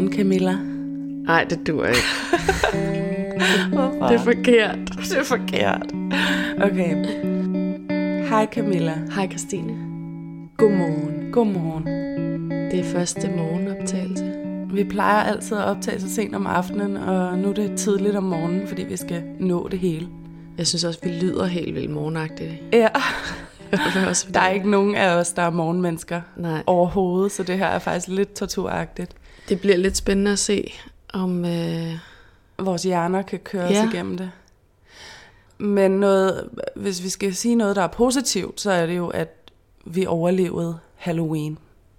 Godmorgen, Camilla. Nej, det duer ikke. Hvorfor? Det er forkert. Det er forkert. Okay. Hej Camilla. Hej Christine. Godmorgen. Godmorgen. Det er første morgenoptagelse. Vi plejer altid at optage så sent om aftenen, og nu er det tidligt om morgenen, fordi vi skal nå det hele. Jeg synes også, vi lyder helt vildt morgenagtigt. Ja. Også Der er ikke nogen af os, der er morgenmennesker. Nej. Overhovedet, så det her er faktisk lidt torturagtigt. Det bliver lidt spændende at se, om vores hjerner kan køre os igennem det. Men noget, hvis vi skal sige noget, der er positivt, så er det jo, at vi overlevede Halloween.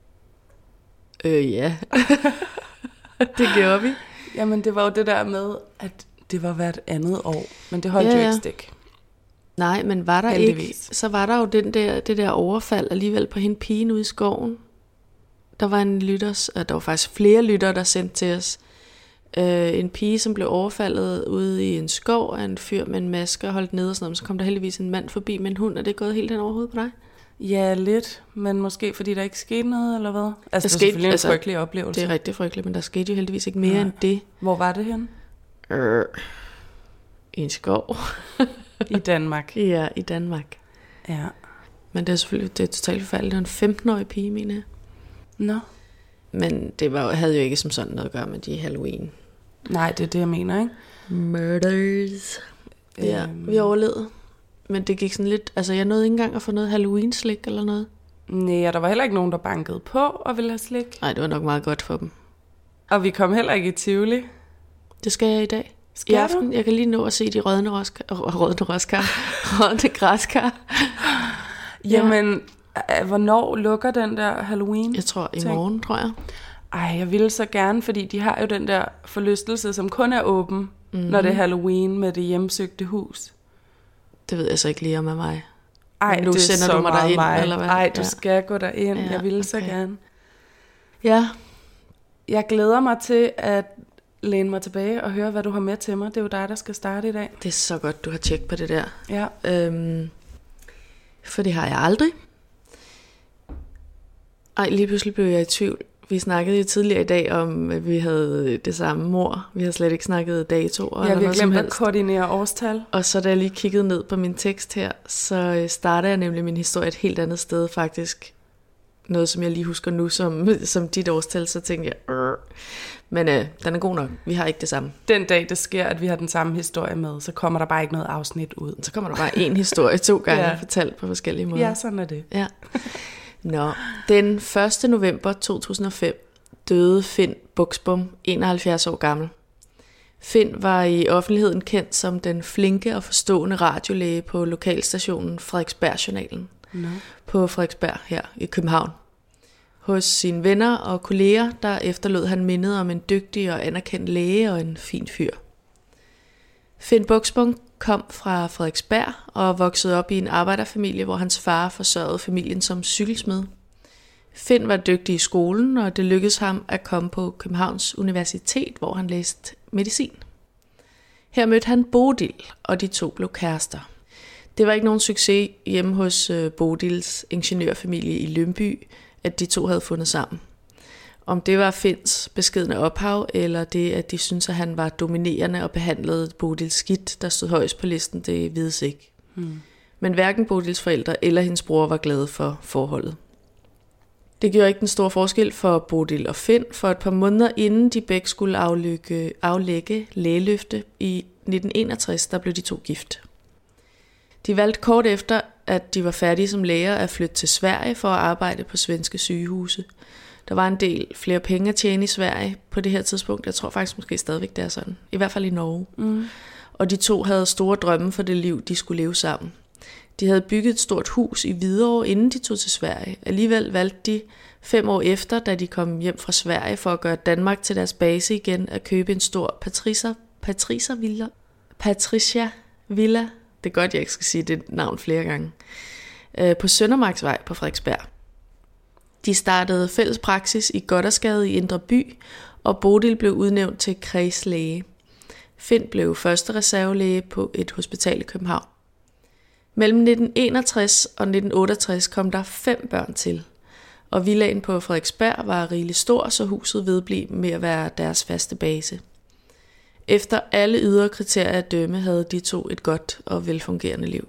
Ja. Det gjorde vi. Jamen, det var jo det der med, at det var hvert andet år. Men det holdt jo ikke stik. Nej, men var der heldigvis ikke, så var der jo det der overfald alligevel på hende pigen ude i skoven. Der var faktisk flere lyttere, der sendte til os. En pige, som blev overfaldet ude i en skov af en fyr med en maske og holdt nede og sådan noget. Så kom der heldigvis en mand forbi med en hund. Er det gået helt hen over hovedet på dig? Ja, lidt. Men måske fordi der ikke skete noget, eller hvad? Altså, det er selvfølgelig en frygtelig oplevelse. Det er rigtig frygteligt, men der skete jo heldigvis ikke mere end det. Hvor var det henne? I en skov. I Danmark. Ja, i Danmark. Ja. Men det er selvfølgelig totalt forfærdeligt. Det var en 15-årig pige, mener jeg. Nå. Men det havde jo ikke som sådan noget at gøre med de Halloween. Nej, det er det, jeg mener, ikke? Murders. Ja, vi overlevede. Men det gik sådan lidt... Altså, jeg nåede ikke engang at få noget Halloween-slik eller noget. Nej, der var heller ikke nogen, der bankede på og ville have slik. Nej, det var nok meget godt for dem. Og vi kom heller ikke i Tivoli. Det skal jeg i dag. Skal I aften. Du? Jeg kan lige nå at se de rødne græskar. Jamen, hvornår lukker den der Halloween? Jeg tror i morgen, tror jeg. Ej, jeg ville så gerne, fordi de har jo den der forlystelse, som kun er åben, når det er Halloween med det hjemsøgte hus. Det ved jeg så ikke lige om af mig. Ej, nu det sender er du mig derind, eller hvad? Ej, du skal gå derind. Ja, jeg ville så gerne. Ja. Jeg glæder mig til at læne mig tilbage og høre, hvad du har med til mig. Det er jo dig, der skal starte i dag. Det er så godt, du har tjekket på det der. Ja. For det har jeg aldrig. Ej, lige pludselig blev jeg i tvivl. Vi snakkede jo tidligere i dag om, at vi havde det samme mor. Vi har slet ikke snakket datoer. Ja, vi har glemt at koordinere årstal. Og så da jeg lige kiggede ned på min tekst her, så starter jeg nemlig min historie et helt andet sted faktisk. Noget, som jeg lige husker nu som dit årstal, så tænkte jeg, Men den er god nok. Vi har ikke det samme. Den dag det sker, at vi har den samme historie med, så kommer der bare ikke noget afsnit ud. Så kommer der bare en historie 2 gange fortalt på forskellige måder. Ja, sådan er det. Ja. Nå, den 1. november 2005 døde Finn Buxbom, 71 år gammel. Finn var i offentligheden kendt som den flinke og forstående radiolæge på lokalstationen Frederiksberg-journalen på Frederiksberg her i København. Hos sine venner og kolleger, der efterlod han mindet om en dygtig og anerkendt læge og en fin fyr. Finn Buxbom kom fra Frederiksberg og voksede op i en arbejderfamilie, hvor hans far forsørgede familien som cykelsmed. Finn var dygtig i skolen, og det lykkedes ham at komme på Københavns Universitet, hvor han læste medicin. Her mødte han Bodil, og de 2 blev kærester. Det var ikke nogen succes hjemme hos Bodils ingeniørfamilie i Lyngby, at de 2 havde fundet sammen. Om det var Finns beskedne ophav, eller det, at de syntes, at han var dominerende og behandlede Bodils skidt, der stod højst på listen, det vides ikke. Men hverken Bodils forældre eller hendes bror var glade for forholdet. Det gjorde ikke den store forskel for Bodil og Finn, for et par måneder inden de begge skulle aflægge lægeløfte i 1961, der blev de 2 gift. De valgte kort efter, at de var færdige som læger, at flytte til Sverige for at arbejde på svenske sygehuse. Der var en del flere penge at tjene i Sverige på det her tidspunkt. Jeg tror faktisk måske stadigvæk, det er sådan. I hvert fald i Norge. Og de 2 havde store drømme for det liv, de skulle leve sammen. De havde bygget et stort hus i Hvidovre, inden de tog til Sverige. Alligevel valgte de 5 år efter, da de kom hjem fra Sverige for at gøre Danmark til deres base igen, at købe en stor Patricia Villa. Det er godt, jeg ikke skal sige det navn flere gange. På Søndermarksvej på Frederiksberg. De startede fælles praksis i Gothersgade i Indre By, og Bodil blev udnævnt til kredslæge. Finn blev første reservelæge på et hospital i København. Mellem 1961 og 1968 kom der 5 børn til, Og villaen på Frederiksberg var rigeligt stor, så huset vedblev med at være deres faste base. Efter alle ydre kriterier at dømme, havde de to et godt og velfungerende liv.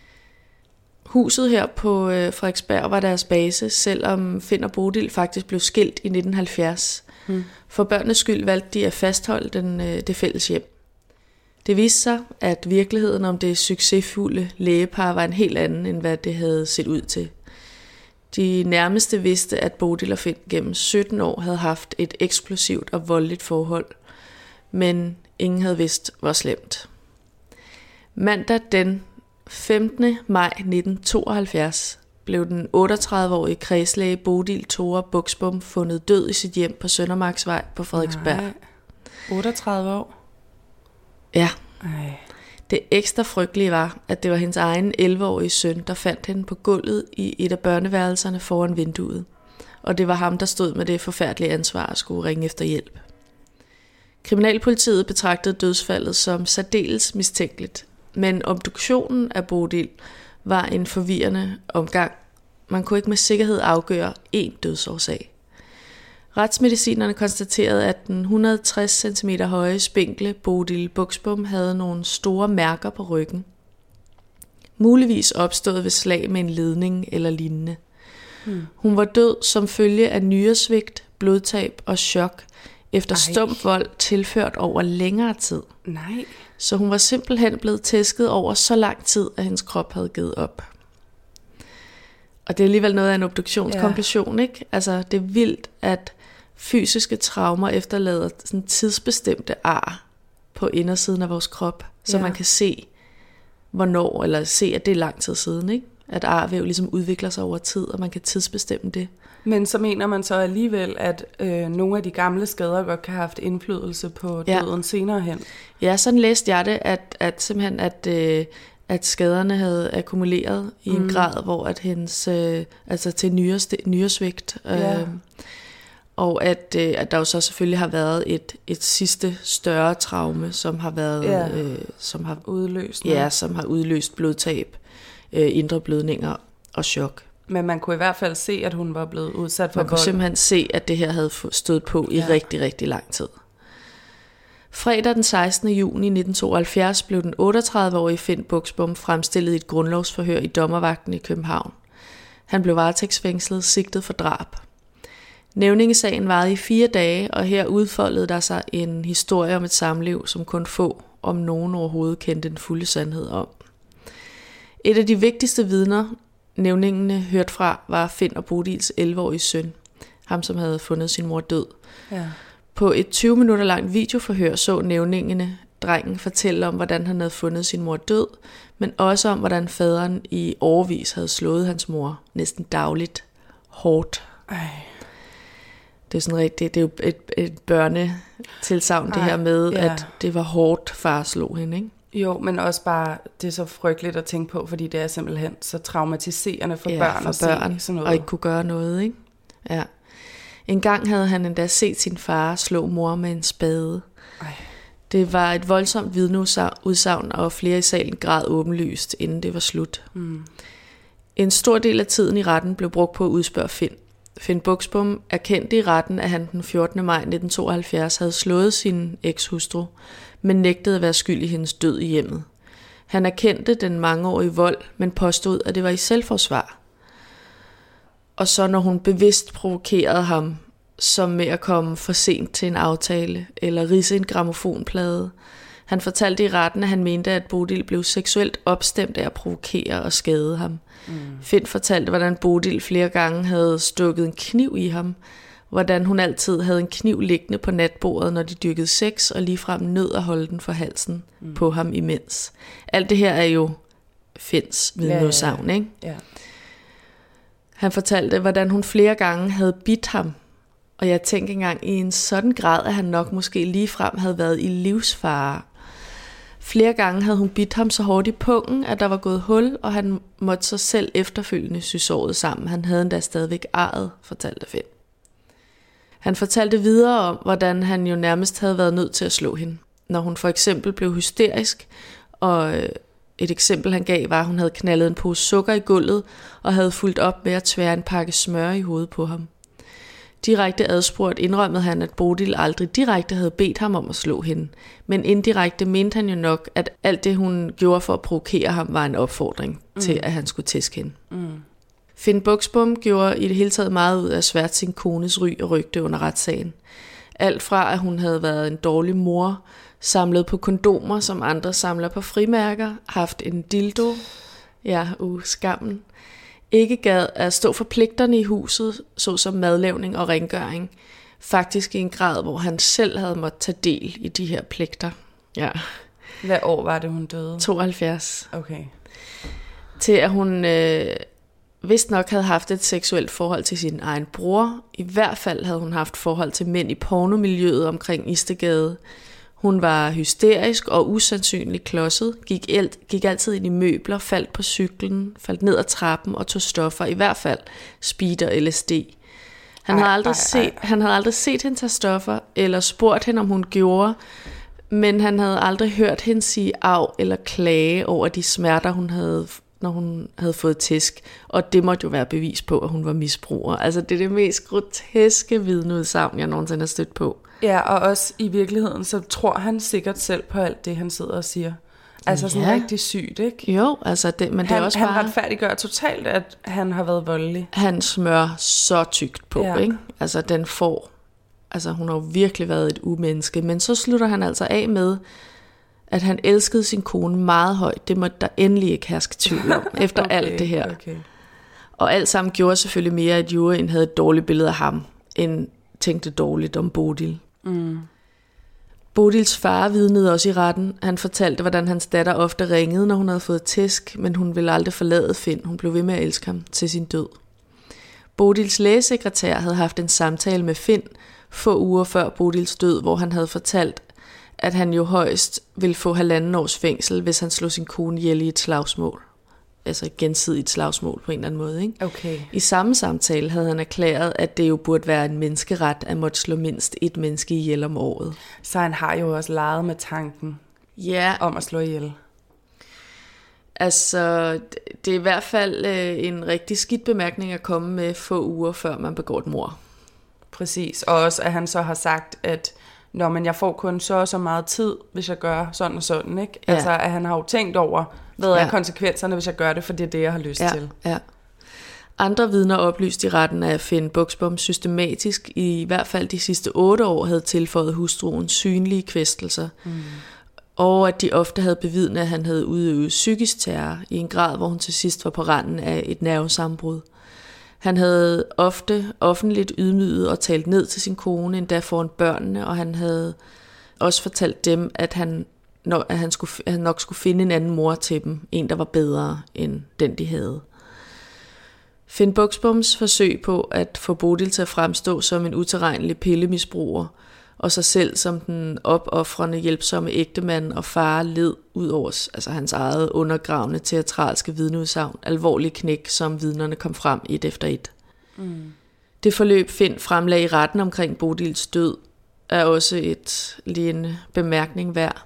Huset her på Frederiksberg var deres base, selvom Finn og Bodil faktisk blev skilt i 1970. For børnenes skyld valgte de at fastholde det fælles hjem. Det viste sig, at virkeligheden om det succesfulde lægepar var en helt anden, end hvad det havde set ud til. De nærmeste vidste, at Bodil og Finn gennem 17 år havde haft et eksplosivt og voldeligt forhold, men ingen havde vidst, hvor slemt. Mandag den 15. maj 1972 blev den 38-årige kredslæge Bodil Thora Buxbom fundet død i sit hjem på Søndermarksvej på Frederiksberg. Nej. 38 år? Ja. Ej. Det ekstra frygtelige var, at det var hendes egen 11-årige søn, der fandt hende på gulvet i et af børneværelserne foran vinduet. Og det var ham, der stod med det forfærdelige ansvar at skulle ringe efter hjælp. Kriminalpolitiet betragtede dødsfaldet som særdeles mistænkeligt, men obduktionen af Bodil var en forvirrende omgang. Man kunne ikke med sikkerhed afgøre én dødsårsag. Retsmedicinerne konstaterede, at den 160 cm høje spinkle Bodil Buxbom havde nogle store mærker på ryggen. Muligvis opstået ved slag med en ledning eller lignende. Hun var død som følge af nyresvigt, blodtab og chok efter stump vold tilført over længere tid. Nej. Så hun var simpelthen blevet tæsket over så lang tid, at hendes krop havde givet op. Og det er alligevel noget af en obduktionskonklusion, ikke? Altså, det er vildt, at fysiske traumer efterlader sådan tidsbestemte ar på indersiden af vores krop, så man kan se, hvornår, eller se, at det er lang tid siden, ikke? At arvæv ligesom udvikler sig over tid, og man kan tidsbestemme det. Men så mener man så alligevel, at nogle af de gamle skader godt kan have haft indflydelse på døden senere hen. Ja, sådan læste jeg det, at simpelthen, at skaderne havde akkumuleret i en grad, hvor at hendes, altså til nyresvigt, og at der jo så selvfølgelig har været et sidste større traume, som har været, som har udløst, som har udløst blodtab, indre blødninger og chok. Men man kunne i hvert fald se, at hun var blevet udsat for vold. Man kunne simpelthen se, at det her havde stået på i rigtig, rigtig lang tid. Fredag den 16. juni 1972 blev den 38-årige Finn Buxbom fremstillet i et grundlovsforhør i dommervagten i København. Han blev varetægtsfængslet, sigtet for drab. Nævningesagen varede i 4 dage, og her udfoldede der sig en historie om et samliv, som kun få, om nogen overhovedet, kendte den fulde sandhed om. Et af de vigtigste vidner, nævningene hørte fra, var Finn og Bodils 11-årige søn, ham som havde fundet sin mor død. Ja. På et 20 minutter langt videoforhør så nævningene drengen fortælle om, hvordan han havde fundet sin mor død, men også om, hvordan faderen i årevis havde slået hans mor næsten dagligt hårdt. Det er sådan rigtigt, det er jo et børnetilsagn, det her med, at det var hårdt, far slog hende, ikke? Jo, men også bare, det er så frygteligt at tænke på, fordi det er simpelthen så traumatiserende for børn at se sådan noget. Og ikke kunne gøre noget, ikke? Ja. En gang havde han endda set sin far slå mor med en spade. Det var et voldsomt vidneudsagn, og flere i salen græd åbenlyst, inden det var slut. En stor del af tiden i retten blev brugt på at udspørge Finn. Finn Buxbom erkendte i retten, at han den 14. maj 1972 havde slået sin ekshustru, men nægtede at være skyld i hendes død i hjemmet. Han erkendte den mangeårige vold, men påstod, at det var i selvforsvar. Og så når hun bevidst provokerede ham, som med at komme for sent til en aftale, eller ridse en grammofonplade. Han fortalte i retten, at han mente, at Bodil blev seksuelt opstemt af at provokere og skade ham. Finn fortalte, hvordan Bodil flere gange havde stukket en kniv i ham, hvordan hun altid havde en kniv liggende på natbordet, når de dyrkede sex, og ligefrem nød at holde den for halsen på ham imens. Alt det her er jo Finns vidneudsagn, ikke? Ja. Han fortalte, hvordan hun flere gange havde bidt ham, og jeg tænkte engang i en sådan grad, at han nok måske ligefrem havde været i livsfare. Flere gange havde hun bidt ham så hårdt i pungen, at der var gået hul, og han måtte så selv efterfølgende sy såret sammen. Han havde endda stadigvæk arret, fortalte Finn. Han fortalte videre om, hvordan han jo nærmest havde været nødt til at slå hende, når hun for eksempel blev hysterisk og Et eksempel han gav var, at hun havde knaldet en pose sukker i gulvet og havde fulgt op med at tvære en pakke smør i hovedet på ham. Direkte adspurgt indrømmede han, at Bodil aldrig direkte havde bedt ham om at slå hende, men indirekte mente han jo nok, at alt det hun gjorde for at provokere ham var en opfordring til, at han skulle tæske hende. Finn Buxbom gjorde i det hele taget meget ud af svært sin kones ry og rygte under retssagen. Alt fra, at hun havde været en dårlig mor, samlet på kondomer, som andre samler på frimærker, haft en dildo, skammen, ikke gad at stå for pligterne i huset, såsom madlavning og rengøring, faktisk i en grad, hvor han selv havde måttet tage del i de her pligter. Ja. Hvad år var det, hun døde? 72. Okay. Til at hun vist nok havde haft et seksuelt forhold til sin egen bror. I hvert fald havde hun haft forhold til mænd i pornomiljøet omkring Istedgade. Hun var hysterisk og usandsynligt klodset, gik altid ind i møbler, faldt på cyklen, faldt ned ad trappen og tog stoffer, i hvert fald speed og LSD. Han havde aldrig set hende tage stoffer eller spurgt hende, om hun gjorde, men han havde aldrig hørt hende sige af eller klage over de smerter, hun havde, når hun havde fået tæsk, og det måtte jo være bevis på, at hun var misbruger. Altså det er det mest groteske vidneudsagn, jeg nogensinde har stødt på. Ja, og også i virkeligheden, så tror han sikkert selv på alt det, han sidder og siger. Altså sådan rigtig sygt, ikke? Jo, altså det, men det er også bare... Han retfærdiggør totalt, at han har været voldelig. Han smør så tykt på, ikke? Altså den får... Altså hun har jo virkelig været et umenneske, men så slutter han altså af med, at han elskede sin kone meget højt. Det måtte der endelig ikke herske tvivl om, efter alt det her. Okay. Og alt sammen gjorde selvfølgelig mere, at juryen havde et dårligt billede af ham, end tænkte dårligt om Bodil. Bodils far vidnede også i retten. Han fortalte, hvordan hans datter ofte ringede, når hun havde fået tæsk, men hun ville aldrig forlade Finn. Hun blev ved med at elske ham til sin død. Bodils lægesekretær havde haft en samtale med Finn få uger før Bodils død, hvor han havde fortalt, at han jo højst ville få 1,5 års fængsel, hvis han slog sin kone ihjel i et slagsmål. Altså et gensidigt slagsmål på en eller anden måde. Ikke? Okay. I samme samtale havde han erklæret, at det jo burde være en menneskeret at måtte slå mindst et menneske ihjel om året. Så han har jo også leget med tanken om at slå ihjel. Altså, det er i hvert fald en rigtig skidt bemærkning at komme med få uger før man begår et mord. Præcis, og også at han så har sagt, at men jeg får kun så og så meget tid, hvis jeg gør sådan og sådan, ikke? Ja. Altså, at han har jo tænkt over, hvad er konsekvenserne, hvis jeg gør det, for det er det, jeg har lyst til. Ja. Andre vidner oplyste i retten, at Finn Buxbom systematisk, i hvert fald de sidste 8 år, havde tilføjet hustruen synlige kvæstelser. Og at de ofte havde bevidnet, at han havde udøvet psykisk terror i en grad, hvor hun til sidst var på randen af et nervesammenbrud. Han havde ofte offentligt ydmyget og talt ned til sin kone, endda foran børnene, og han havde også fortalt dem, at han nok skulle finde en anden mor til dem, en der var bedre end den de havde. Finn Buxboms forsøg på at få Bodil til at fremstå som en utilregnelig pillemisbruger, og sig selv som den opoffrende, hjælpsomme ægtemand og far led ud over hans eget undergravende teatralske vidneudsagn, alvorlige knæk, som vidnerne kom frem et efter et. Det forløb Finn fremlagde i retten omkring Bodils død, er også lige en bemærkning værd.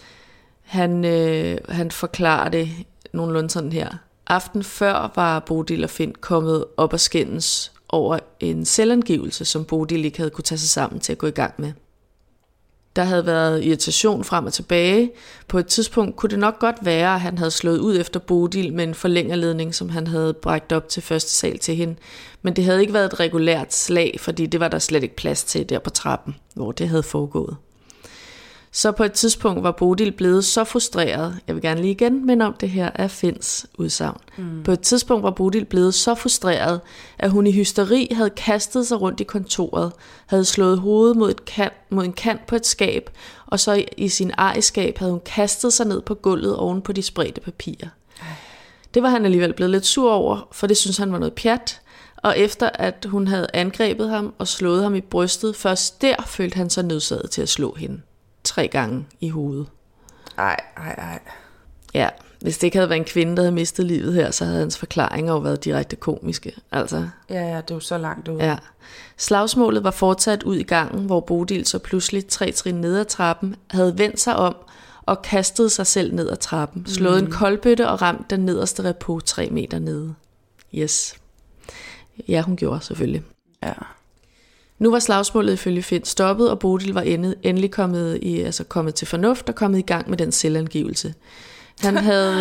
Han forklarer det nogenlunde sådan her. Aften før var Bodil og Finn kommet op og skændes over en selvangivelse, som Bodil ikke havde kunne tage sig sammen til at gå i gang med. Der havde været irritation frem og tilbage. På et tidspunkt kunne det nok godt være, at han havde slået ud efter Bodil med en forlængerledning, som han havde bragt op til første sal til hende. Men det havde ikke været et regulært slag, fordi det var der slet ikke plads til der på trappen, hvor det havde foregået. Så på et tidspunkt var Bodil blevet så frustreret, jeg vil gerne lige igen minde om det her af Finns udsagn. På et tidspunkt var Bodil blevet så frustreret, at hun i hysteri havde kastet sig rundt i kontoret, havde slået hovedet mod en kant på et skab, og så i sin ejerskab havde hun kastet sig ned på gulvet oven på de spredte papirer. Det var han alligevel blevet lidt sur over, for det synes han var noget pjat, og efter at hun havde angrebet ham og slået ham i brystet, først der følte han sig nødsaget til at slå hende 3 gange i hovedet. Ej. Ja, hvis det ikke havde været en kvinde, der havde mistet livet her, så havde hans forklaringer jo været direkte komiske. Altså. Ja, det er jo så langt ud. Ja. Slagsmålet var fortsat ud i gangen, hvor Bodil så pludselig 3 trin ned ad trappen havde vendt sig om og kastede sig selv ned ad trappen, slået en koldbøtte og ramt den nederste repo 3 meter nede. Yes. Ja, hun gjorde selvfølgelig. Ja. Nu var slagsmålet ifølge Finn stoppet, og Bodil var endelig kommet til fornuft og kommet i gang med den selvangivelse. Han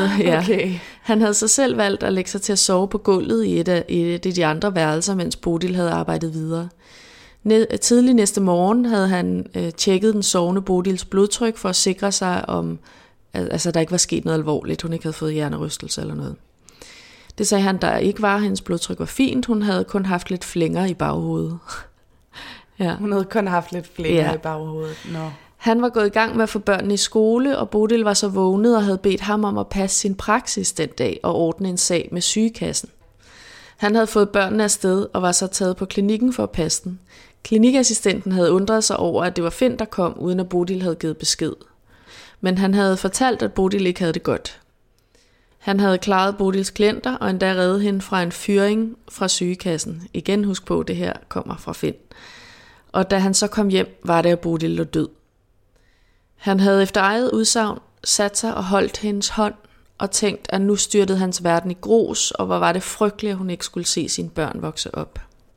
havde så selv valgt at lægge sig til at sove på gulvet i et af de andre værelser, mens Bodil havde arbejdet videre. Tidlig næste morgen havde han tjekket den sovende Bodils blodtryk for at sikre sig, om der ikke var sket noget alvorligt. Hun ikke havde fået hjernerystelse eller noget. Det sagde han, der ikke var. Hendes blodtryk var fint. Hun havde kun haft lidt flænger i baghovedet. Ja. Hun havde kun haft lidt flænger i baghovedet. No. Han var gået i gang med at få børnene i skole, og Bodil var så vågnet og havde bedt ham om at passe sin praksis den dag og ordne en sag med sygekassen. Han havde fået børnene afsted og var så taget på klinikken for at passe den. Klinikassistenten havde undret sig over, at det var Finn, der kom, uden at Bodil havde givet besked. Men han havde fortalt, at Bodil ikke havde det godt. Han havde klaret Bodils klienter og endda reddet hende fra en fyring fra sygekassen. Igen husk på, det her kommer fra Finn. Og da han så kom hjem, var det, at Bodil lå død. Han havde efter eget udsagn sat sig og holdt hendes hånd og tænkt, at nu styrtede hans verden i grus, og hvor var det frygteligt, at hun ikke skulle se sine børn vokse op.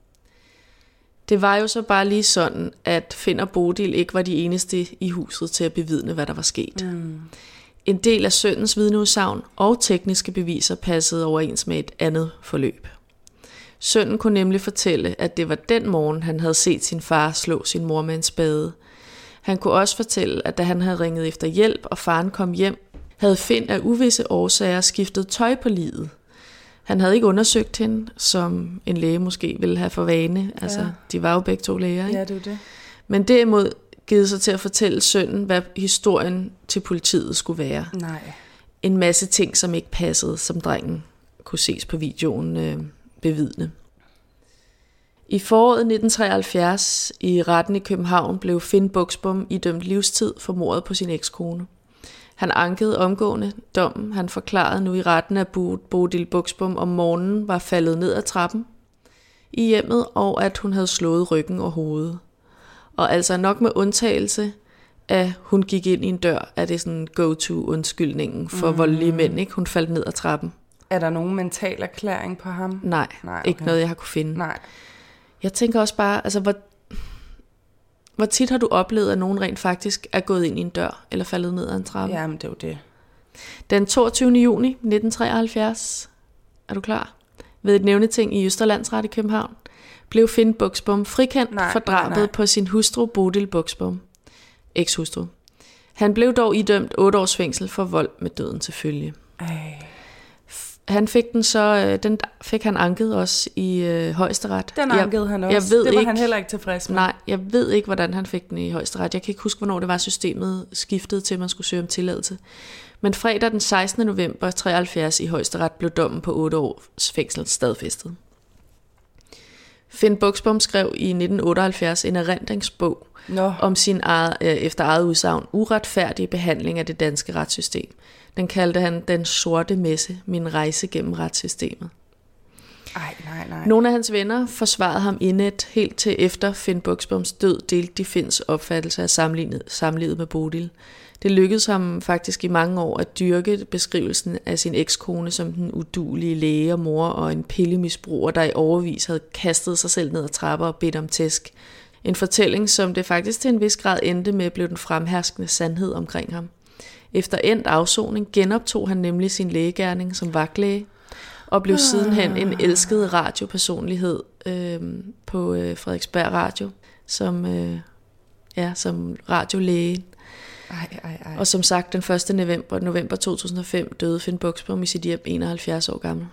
Det var jo så bare lige sådan, at Finn og Bodil ikke var de eneste i huset til at bevidne, hvad der var sket. En del af sønnens vidneudsagn og tekniske beviser passede overens med et andet forløb. Sønnen kunne nemlig fortælle, at det var den morgen, han havde set sin far slå sin mor med en spade. Han kunne også fortælle, at da han havde ringet efter hjælp, og faren kom hjem, havde Finn af uvisse årsager skiftet tøj på liget. Han havde ikke undersøgt hende, som en læge måske ville have for vane. Altså, de var jo begge to læger, ikke? Ja, det var det. Men derimod givet sig til at fortælle sønnen, hvad historien til politiet skulle være. Nej. En masse ting, som ikke passede, som drengen kunne ses på videoen bevidne. I foråret 1973 i retten i København blev Finn Buxbom idømt livstid for mordet på sin ekskone. Han ankede omgående dommen. Han forklarede nu i retten, at Bodil Buxbom om morgenen var faldet ned ad trappen i hjemmet, og at hun havde slået ryggen og hovedet. Og altså nok med undtagelse af, hun gik ind i en dør, er det sådan go-to-undskyldningen for voldelige mænd, ikke? Hun faldt ned ad trappen. Er der nogen mental erklæring på ham? Nej, okay. Ikke noget, jeg har kunne finde. Nej. Jeg tænker også bare, altså hvor tit har du oplevet, at nogen rent faktisk er gået ind i en dør, eller faldet ned ad en trappe? Jamen, det er jo det. Den 22. juni 1973, er du klar? Ved et nævneting i Østerlandsret i København, blev Finn Buxbom frikendt for drabet på sin hustru Bodil Buxbom, ekshustru. Han blev dog idømt 8 års fængsel for vold med døden til følge. Han fik den fik han anket også i Højesteret. Den ankede han også. Det var han heller ikke tilfreds med. Nej, jeg ved ikke, hvordan han fik den i Højesteret. Jeg kan ikke huske, hvornår det var, systemet skiftede til, at man skulle søge om tilladelse. Men fredag den 16. november 73 i Højesteret blev dommen på 8 års fængsel stadfæstet. Finn Buxbom skrev i 1978 en erindringsbog om sin efter eget udsagn uretfærdige behandling af det danske retssystem. Den kaldte han Den sorte messe, min rejse gennem retssystemet. Nej. Nogle af hans venner forsvarede ham indet helt til efter Finn Buxboms død delte de Finns opfattelse af samlivet med Bodil. Det lykkedes ham faktisk i mange år at dyrke beskrivelsen af sin ekskone som den uduelige læge og mor og en pillemisbruger, der i overvis havde kastet sig selv ned ad trapper og bedt om tæsk. En fortælling, som det faktisk til en vis grad endte med, blev den fremherskende sandhed omkring ham. Efter endt afsoning genoptog han nemlig sin lægegerning som vagtlæge, og blev sidenhen en elsket radiopersonlighed på Frederiksberg Radio, som radiolæge. Og som sagt, den 1. november 2005 døde Finn Buxbom i sit hjem 71 år gammel.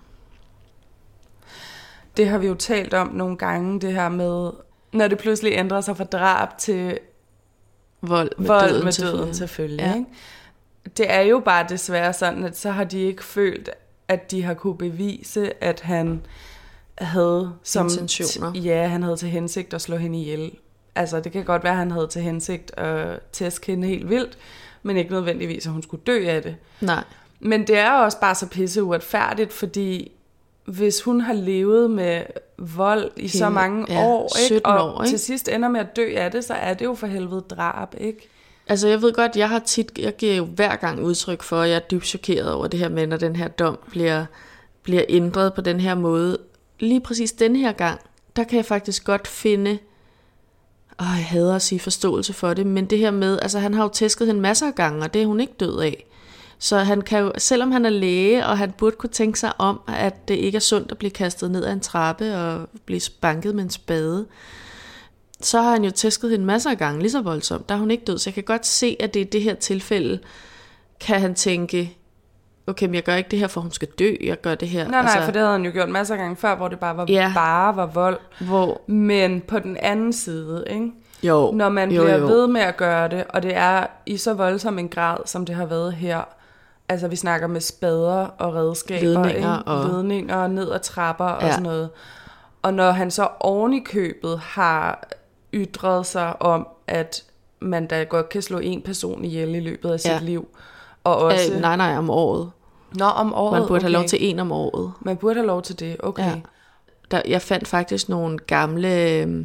Det har vi jo talt om nogle gange, det her med, når det pludselig ændrer sig fra drab til vold med døden selvfølgelig. Ja. Ikke? Det er jo bare desværre sådan, at så har de ikke følt, at de har kunne bevise, at han havde intentioner. Han havde til hensigt at slå hende ihjel. Altså, det kan godt være, at han havde til hensigt at tæske hende helt vildt, men ikke nødvendigvis, at hun skulle dø af det. Nej. Men det er også bare så pisse uretfærdigt, fordi hvis hun har levet med vold i så mange år, ikke? Og år, ikke? til sidst ender med at dø af det, så er det jo for helvede drab, ikke? Altså jeg ved godt, jeg giver jo hver gang udtryk for, at jeg er dybt chokeret over det her med, når den her dom bliver ændret på den her måde. Lige præcis den her gang, der kan jeg faktisk godt finde, jeg hader at sige forståelse for det, men det her med, altså han har jo tæsket hende masser af gange, og det er hun ikke død af. Så han kan jo, selvom han er læge, og han burde kunne tænke sig om, at det ikke er sundt at blive kastet ned ad en trappe og blive spanket med en spade, så har han jo tæsket hende masser af gange, lige så voldsomt. Der er hun ikke død, så jeg kan godt se, at det i det her tilfælde, kan han tænke, okay, men jeg gør ikke det her, for hun skal dø, jeg gør det her. Nej, for det havde han jo gjort masser af gange før, hvor det bare var vold. Men på den anden side, ikke? Jo. Når man bliver ved med at gøre det, og det er i så voldsom en grad, som det har været her. Altså vi snakker med spader og redskaber, ledninger ned ad trapper og sådan noget. Og når han så oven i købet har ytret sig om, at man da godt kan slå en person ihjel i løbet af sit liv. Og også... Nej, om året. Nå, om året. Man burde have lov til en om året. Man burde have lov til det, okay. Ja. Jeg fandt faktisk nogle gamle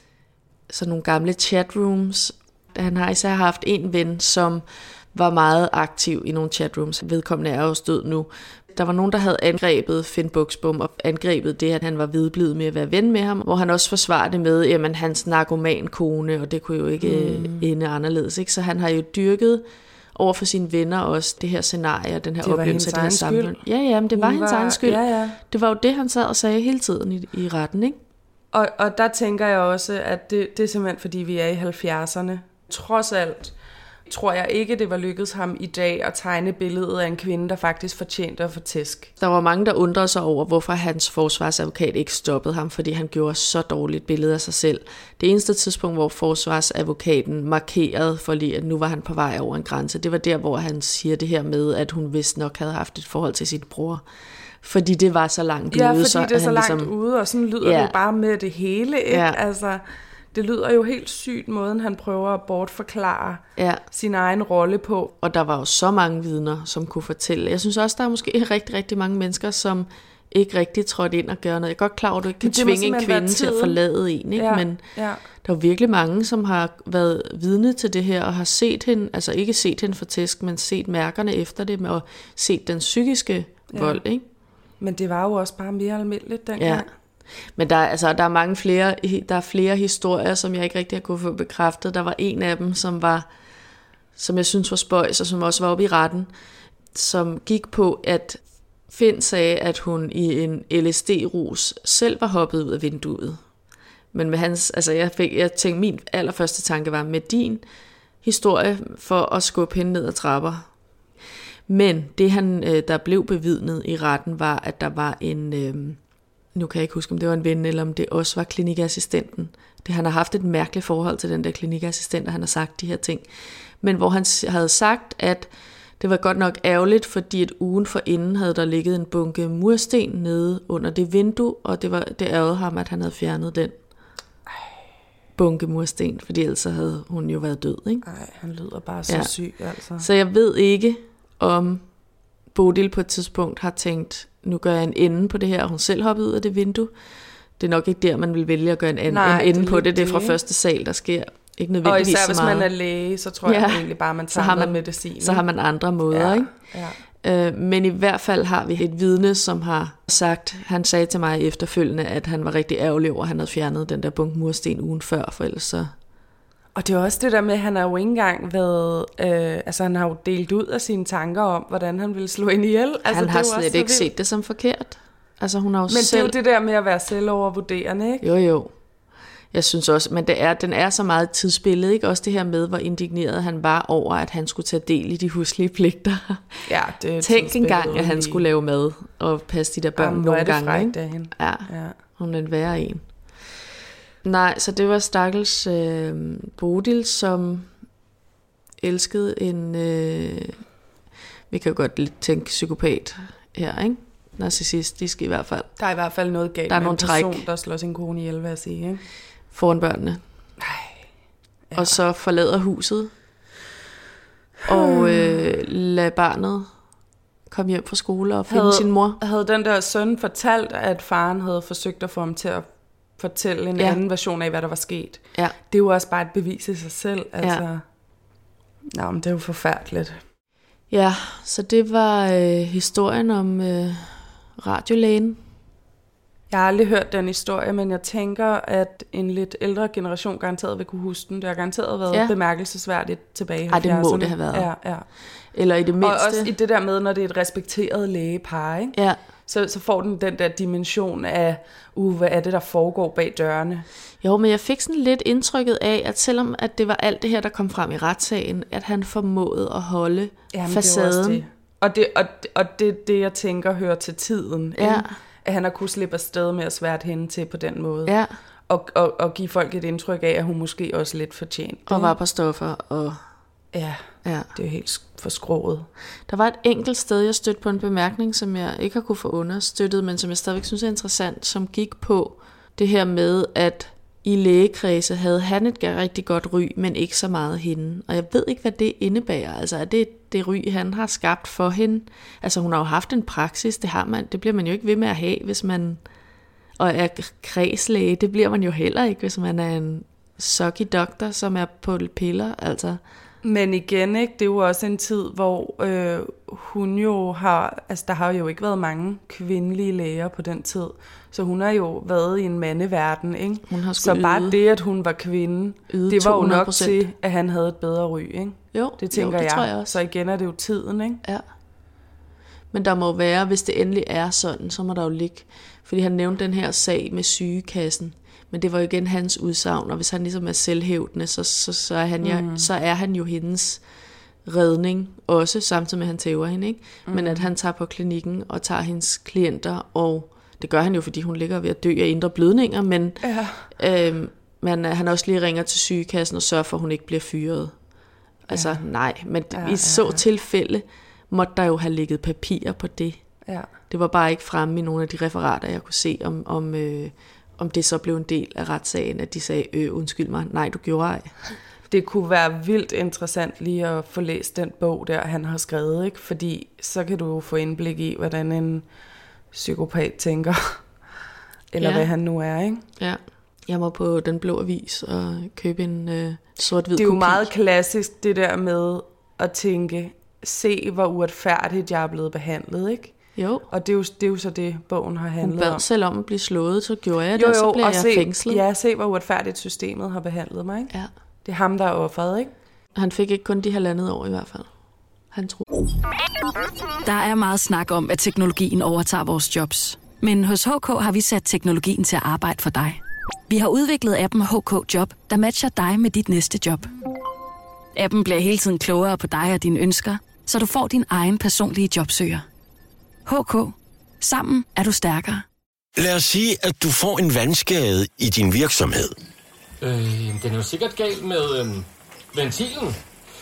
chatrooms. Han har især haft en ven, som var meget aktiv i nogle chatrooms. Vedkommende er jo død nu. Der var nogen, der havde angrebet Finn Buxbom og angrebet det, at han var vedblivet med at være ven med ham, hvor han også forsvarede det med, jamen hans narkoman-kone, og det kunne jo ikke ende anderledes. Ikke? Så han har jo dyrket over for sine venner også det her scenarie, den her oplevelse af det her samfund. Ja, men det var hendes egen skyld. Ja. Det var jo det, han sad og sagde hele tiden i retten, ikke? Og der tænker jeg også, at det er simpelthen, fordi vi er i 70'erne. Trods alt tror jeg ikke, det var lykkedes ham i dag at tegne billedet af en kvinde, der faktisk fortjente at få tæsk. Der var mange, der undrede sig over, hvorfor hans forsvarsadvokat ikke stoppede ham, fordi han gjorde så dårligt billede af sig selv. Det eneste tidspunkt, hvor forsvarsadvokaten markerede for lige, at nu var han på vej over en grænse, det var der, hvor han siger det her med, at hun vist nok havde haft et forhold til sin bror. Fordi det var så langt ude. Ja, fordi det er så langt ude, og sådan lyder det bare med det hele, ikke? Ja. Altså, det lyder jo helt sygt, måden han prøver at bortforklare sin egen rolle på. Og der var jo så mange vidner, som kunne fortælle. Jeg synes også, der er måske rigtig, rigtig mange mennesker, som ikke rigtig trådte ind og gør noget. Jeg er godt klar, at du ikke kan tvinge en kvinde til at forlade en, ikke? Men der er virkelig mange, som har været vidne til det her, og har set hende, altså ikke set hende for tæsk, men set mærkerne efter det, og set den psykiske vold, ikke? Men det var jo også bare mere almindeligt dengang. Ja. Men der er mange flere, der er flere historier, som jeg ikke rigtig har kunne få bekræftet. Der var en af dem, som jeg synes var spøjs, og som også var oppe i retten, som gik på, at Finn sagde, at hun i en LSD-rus selv var hoppet ud af vinduet. Men med hans, altså jeg tænkte, min allerførste tanke var med din historie for at skubbe hende ned ad trapper. Men det der blev bevidnet i retten var, at der var en, nu kan jeg ikke huske, om det var en ven, eller om det også var klinikassistenten. Han har haft et mærkeligt forhold til den der klinikassistent, og han har sagt de her ting. Men hvor han havde sagt, at det var godt nok ærgerligt, fordi at ugen forinden havde der ligget en bunke mursten nede under det vindue, og det ærgede ham, at han havde fjernet den bunke mursten, fordi ellers havde hun jo været død, ikke? Nej, han lyder bare så syg, altså. Så jeg ved ikke, om Bodil på et tidspunkt har tænkt, nu gør jeg en ende på det her, og hun selv hoppede ud af det vindue. Det er nok ikke der, man vil vælge at gøre en ende på det. Det er fra første sal, der sker ikke nødvendigvis så meget. Og især hvis man er læge, så tror jeg egentlig bare, man tager noget medicin. Så har man andre måder, ikke? Ja. Men i hvert fald har vi et vidne, som har sagt, han sagde til mig efterfølgende, at han var rigtig ærgerlig over, at han havde fjernet den der bunke mursten ugen før, for ellers så... Og det er også det der med, at han har jo ikke engang været... han har jo delt ud af sine tanker om, hvordan han ville slå hende ihjel. Altså, han har slet ikke set det som forkert. Altså, hun har jo men det er jo det der med at være selvovervurderende, ikke? Jo. Jeg synes også, men den er så meget tidsbillede, ikke? Også det her med, hvor indigneret han var over, at han skulle tage del i de huslige pligter. Ja, det er tænk engang, at han skulle lave mad og passe de der børn nogle gange. Jamen, hvor er det frækt af hende. Ja, hun er en værre en. Nej, så det var stakkels Bodil, som elskede en, vi kan jo godt lidt tænke psykopat her, ikke? Narcissistisk i hvert fald. Der er i hvert fald noget galt med en person, der slår sin kone ihjel, vil jeg sige, ikke? Foran børnene. Ja. Og så forlader huset, og lader barnet komme hjem fra skole og finde sin mor. Havde den der søn fortalt, at faren havde forsøgt at få ham til at fortælle en anden version af, hvad der var sket. Ja. Det er jo også bare et bevis i sig selv. Altså. Nå, men det er jo forfærdeligt. Ja, så det var historien om radiolægen. Jeg har aldrig hørt den historie, men jeg tænker, at en lidt ældre generation garanteret vil kunne huske den. Det har garanteret været bemærkelsesværdigt tilbage i 70'erne. Det må det have været. Ja. Eller i det mindste. Og også i det der med, når det er et respekteret lægepar, ikke? Ja. Så får den der dimension af, hvad er det, der foregår bag dørene? Jo, men jeg fik sådan lidt indtrykket af, at selvom at det var alt det her, der kom frem i retssagen, at han formåede at holde facaden. Det og det, jeg tænker, hører til tiden. Ja. Ikke? At han har kunnet slippe afsted med at sværte hende til på den måde. Ja. Og give folk et indtryk af, at hun måske også lidt fortjent. Og var på stoffer. Og ja, det er helt forskroget. Der var et enkelt sted, jeg stødte på en bemærkning, som jeg ikke har kunne få understøttet, men som jeg stadigvæk synes er interessant, som gik på det her med, at i lægekredse havde han et rigtig godt ry, men ikke så meget hende. Og jeg ved ikke, hvad det indebærer. Altså er det ry, han har skabt for hende? Altså hun har jo haft en praksis, det bliver man jo ikke ved med at have, hvis man og er kredslæge. Det bliver man jo heller ikke, hvis man er en sucky doktor, som er på piller, altså. Men igen, ikke, det er jo også en tid, hvor hun jo har, altså der har jo ikke været mange kvindelige læger på den tid, så hun har jo været i en mandeverden, ikke? Så bare det, at hun var kvinde, det var jo nok 200%. Til, at han havde et bedre ry, ikke? Jo, det tænker det tror jeg også. Så igen er det jo tiden, ikke? Ja. Men der må være, hvis det endelig er sådan, så må der jo ligge, fordi han nævnte den her sag med sygekassen, men det var jo igen hans udsagn, og hvis han ligesom er selvhævdende, så er han jo hendes redning også, samtidig med at han tæver hende, ikke? Men at han tager på klinikken og tager hendes klienter, og det gør han jo, fordi hun ligger ved at dø af indre blødninger, men han også lige ringer til sygekassen og sørger for, at hun ikke bliver fyret. Altså nej, men i så tilfælde måtte der jo have ligget papirer på det. Ja. Det var bare ikke fremme i nogle af de referater, jeg kunne se, om det så blev en del af retssagen, at de sagde, undskyld mig, nej, du gjorde ej. Det kunne være vildt interessant lige at få læst den bog der, han har skrevet, ikke? Fordi så kan du få indblik i, hvordan en psykopat tænker, eller hvad han nu er, ikke? Ja, jeg må på Den Blå Avis og købe en sort-hvid kopi. Det er jo meget klassisk, det der med at tænke, se hvor uretfærdigt jeg er blevet behandlet, ikke? Jo. Og det er jo så det, bogen har handlet om. Hun bad selv om at blive slået, så gjorde jeg det, og så blev jeg fængslet. Ja, se hvor uretfærdigt systemet har behandlet mig, ikke? Ja. Det er ham, der er offeret, ikke? Han fik ikke kun de 1,5 år i hvert fald. Han troede. Der er meget snak om, at teknologien overtager vores jobs. Men hos HK har vi sat teknologien til at arbejde for dig. Vi har udviklet appen HK Job, der matcher dig med dit næste job. Appen bliver hele tiden klogere på dig og dine ønsker, så du får din egen personlige jobsøger. HK. Sammen er du stærkere. Lad os sige, at du får en vandskade i din virksomhed. Den er jo sikkert galt med ventilen.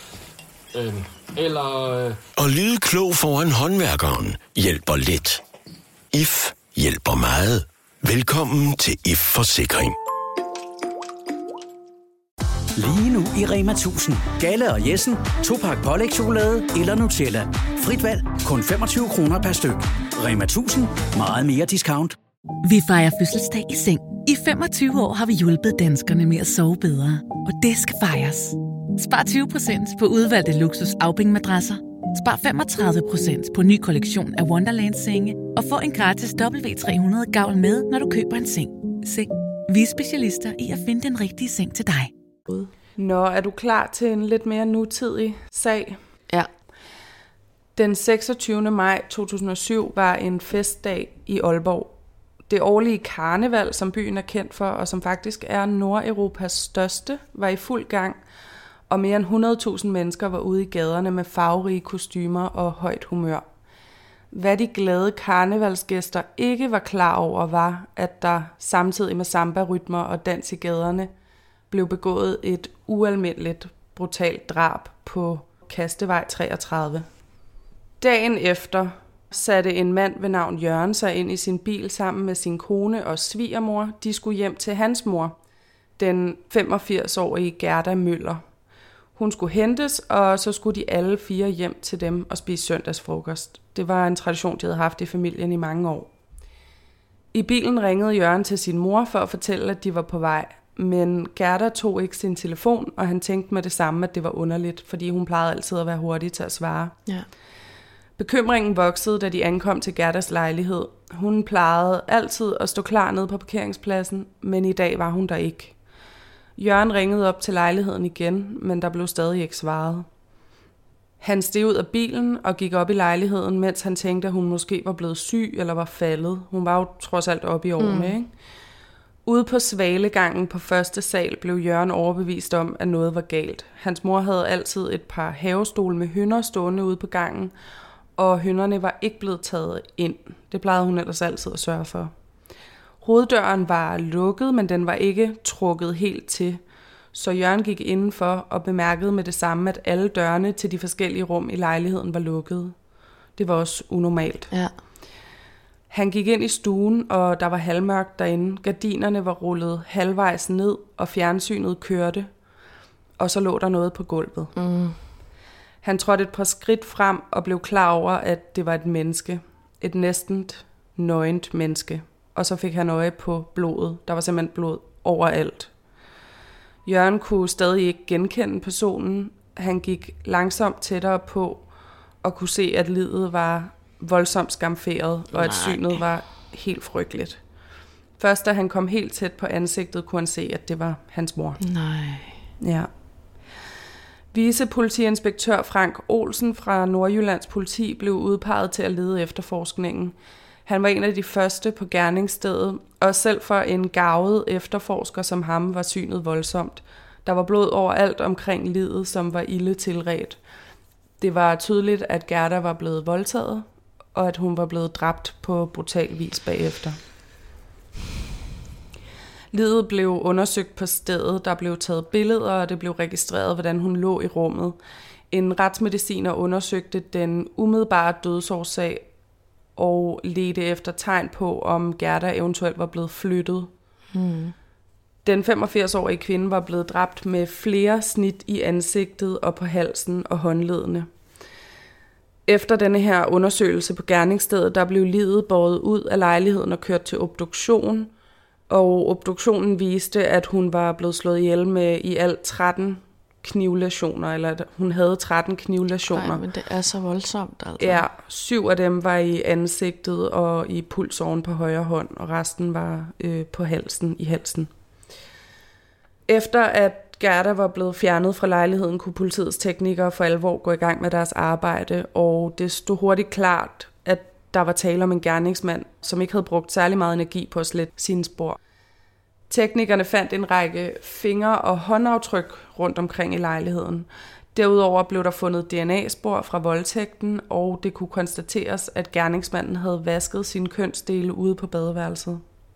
Og lyde klog foran håndværkeren hjælper lidt. IF hjælper meget. Velkommen til IF Forsikring. Lige nu i Rema 1000. Galle og Jessen. 2-pakke pålægschokolade eller Nutella. Frit valg. Kun 25 kroner per styk. Rema 1000. Meget mere discount. Vi fejrer fødselsdag i seng. I 25 år har vi hjulpet danskerne med at sove bedre. Og det skal fejres. Spar 20% på udvalgte luksus Aubing-madrasser. Spar 35% på ny kollektion af Wonderland-senge. Og få en gratis W300 gavl med, når du køber en seng. Seng. Vi er specialister i at finde den rigtige seng til dig. Nå, er du klar til en lidt mere nutidig sag? Ja. Den 26. maj 2007 var en festdag i Aalborg. Det årlige karneval, som byen er kendt for, og som faktisk er Nordeuropas største, var i fuld gang, og mere end 100.000 mennesker var ude i gaderne med farverige kostymer og højt humør. Hvad de glade karnevalsgæster ikke var klar over, var, at der samtidig med samba-rytmer og dans i gaderne blev begået et ualmindeligt brutalt drab på Kastevej 33. Dagen efter satte en mand ved navn Jørgen sig ind i sin bil sammen med sin kone og svigermor. De skulle hjem til hans mor, den 85-årige Gerda Møller. Hun skulle hentes, og så skulle de alle 4 hjem til dem og spise søndagsfrokost. Det var en tradition, de havde haft i familien i mange år. I bilen ringede Jørgen til sin mor for at fortælle, at de var på vej. Men Gerda tog ikke sin telefon, og han tænkte med det samme, at det var underligt, fordi hun plejede altid at være hurtig til at svare. Ja. Bekymringen voksede, da de ankom til Gerdas lejlighed. Hun plejede altid at stå klar nede på parkeringspladsen, men i dag var hun der ikke. Jørgen ringede op til lejligheden igen, men der blev stadig ikke svaret. Han steg ud af bilen og gik op i lejligheden, mens han tænkte, at hun måske var blevet syg eller var faldet. Hun var jo trods alt oppe i årene, ikke? Ude på svalegangen på første sal blev Jørgen overbevist om, at noget var galt. Hans mor havde altid et par havestole med hønder stående ude på gangen, og hønderne var ikke blevet taget ind. Det plejede hun ellers altid at sørge for. Hoveddøren var lukket, men den var ikke trukket helt til. Så Jørgen gik indenfor og bemærkede med det samme, at alle dørene til de forskellige rum i lejligheden var lukkede. Det var også unormalt. Ja. Han gik ind i stuen, og der var halvmørkt derinde. Gardinerne var rullet halvvejs ned, og fjernsynet kørte. Og så lå der noget på gulvet. Han trådte et par skridt frem og blev klar over, at det var et menneske. Et næsten nøgent menneske. Og så fik han øje på blodet. Der var simpelthen blod overalt. Jørgen kunne stadig ikke genkende personen. Han gik langsomt tættere på og kunne se, at liget var voldsomt skamferet, og at synet var helt frygteligt. Først da han kom helt tæt på ansigtet, kunne han se, at det var hans mor. Nej. Ja. Vicepolitiinspektør Frank Olsen fra Nordjyllands politi blev udpeget til at lede efterforskningen. Han var en af de første på gerningsstedet, og selv for en garvet efterforsker som ham var synet voldsomt. Der var blod overalt omkring liget, som var ilde tilredt. Det var tydeligt, at Gerda var blevet voldtaget, og at hun var blevet dræbt på brutal vis bagefter. Liget blev undersøgt på stedet, der blev taget billeder, og det blev registreret, hvordan hun lå i rummet. En retsmediciner undersøgte den umiddelbare dødsårsag og ledte efter tegn på, om Gerda eventuelt var blevet flyttet. Den 85-årige kvinde var blevet dræbt med flere snit i ansigtet og på halsen og håndledene. Efter denne her undersøgelse på gerningsstedet, der blev liget båret ud af lejligheden og kørt til obduktion, og obduktionen viste, at hun var blevet slået ihjel med i alt 13 knivlæsioner, eller at hun havde 13 knivlæsioner. Nej, men det er så voldsomt, altså. Ja, 7 af dem var i ansigtet og i pulsåren på højre hånd, og resten var på halsen, i halsen. Efter at Gerda var blevet fjernet fra lejligheden, kunne politiets teknikere for alvor gå i gang med deres arbejde, og det stod hurtigt klart, at der var tale om en gerningsmand, som ikke havde brugt særlig meget energi på at slette sine spor. Teknikerne fandt en række fingre- og håndaftryk rundt omkring i lejligheden. Derudover blev der fundet DNA-spor fra voldtægten, og det kunne konstateres, at gerningsmanden havde vasket sine kønsdele ude på badeværelset.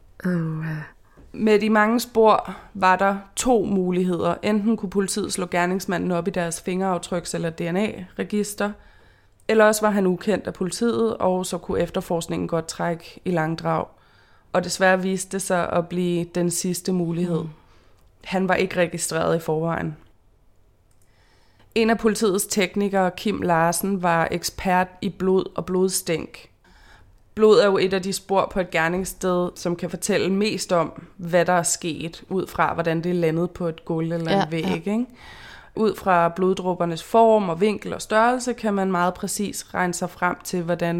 Med de mange spor var der 2 muligheder. Enten kunne politiet slå gerningsmanden op i deres fingeravtryks- eller DNA-register, eller også var han ukendt af politiet, og så kunne efterforskningen godt trække i langdrag. Og desværre viste det sig at blive den sidste mulighed. Han var ikke registreret i forvejen. En af politiets teknikere, Kim Larsen, var ekspert i blod og blodstænk. Blod er jo et af de spor på et gerningssted, som kan fortælle mest om, hvad der er sket, ud fra hvordan det er landet på et gulv eller en væg. Ja. Ikke? Ud fra bloddråbernes form og vinkel og størrelse, kan man meget præcis regne sig frem til,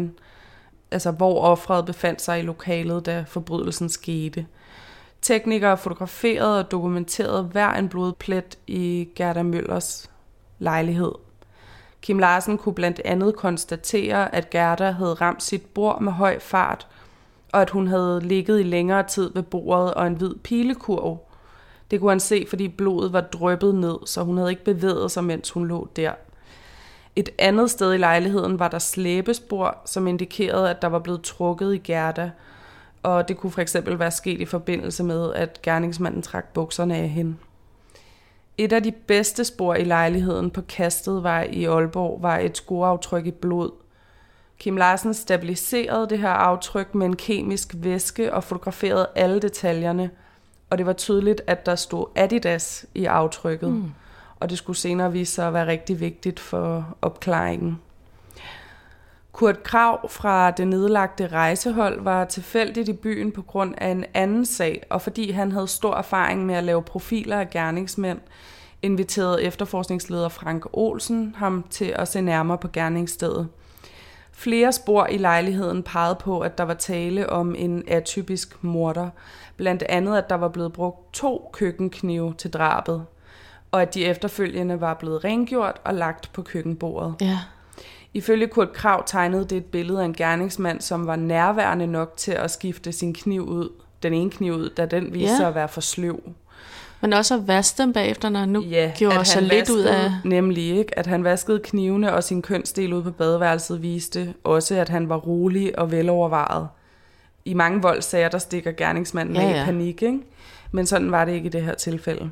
hvor offeret befandt sig i lokalet, da forbrydelsen skete. Teknikere fotograferede og dokumenterede hver en blodplet i Gerda Møllers lejlighed. Kim Larsen kunne blandt andet konstatere, at Gerda havde ramt sit bord med høj fart, og at hun havde ligget i længere tid ved bordet og en hvid pilekurv. Det kunne han se, fordi blodet var dryppet ned, så hun havde ikke bevæget sig, mens hun lå der. Et andet sted i lejligheden var der slæbespor, som indikerede, at der var blevet trukket i Gerda, og det kunne for eksempel være sket i forbindelse med, at gerningsmanden trak bukserne af hende. Et af de bedste spor i lejligheden på Kasted i Aalborg var et skoaftryk i blod. Kim Larsen stabiliserede det her aftryk med en kemisk væske og fotograferede alle detaljerne, og det var tydeligt, at der stod Adidas i aftrykket, og det skulle senere vise sig at være rigtig vigtigt for opklaringen. Kurt Krag fra det nedlagte rejsehold var tilfældigt i byen på grund af en anden sag, og fordi han havde stor erfaring med at lave profiler af gerningsmænd, inviterede efterforskningsleder Frank Olsen ham til at se nærmere på gerningsstedet. Flere spor i lejligheden pegede på, at der var tale om en atypisk morder. Blandt andet, at der var blevet brugt 2 køkkenknive til drabet, og at de efterfølgende var blevet rengjort og lagt på køkkenbordet. Ja. Ifølge Kurt Krag tegnede det et billede af en gerningsmand, som var nærværende nok til at skifte sin kniv ud, den ene kniv ud, da den viste sig at være for sløv. Men også at vaske dem bagefter, når han nu gjorde så lidt ud af... Nemlig, ikke? At han vaskede knivene og sin kønsdel ud på badeværelset viste også, at han var rolig og velovervejet. I mange voldssager, der stikker gerningsmanden af i panik, ikke? Men sådan var det ikke i det her tilfælde.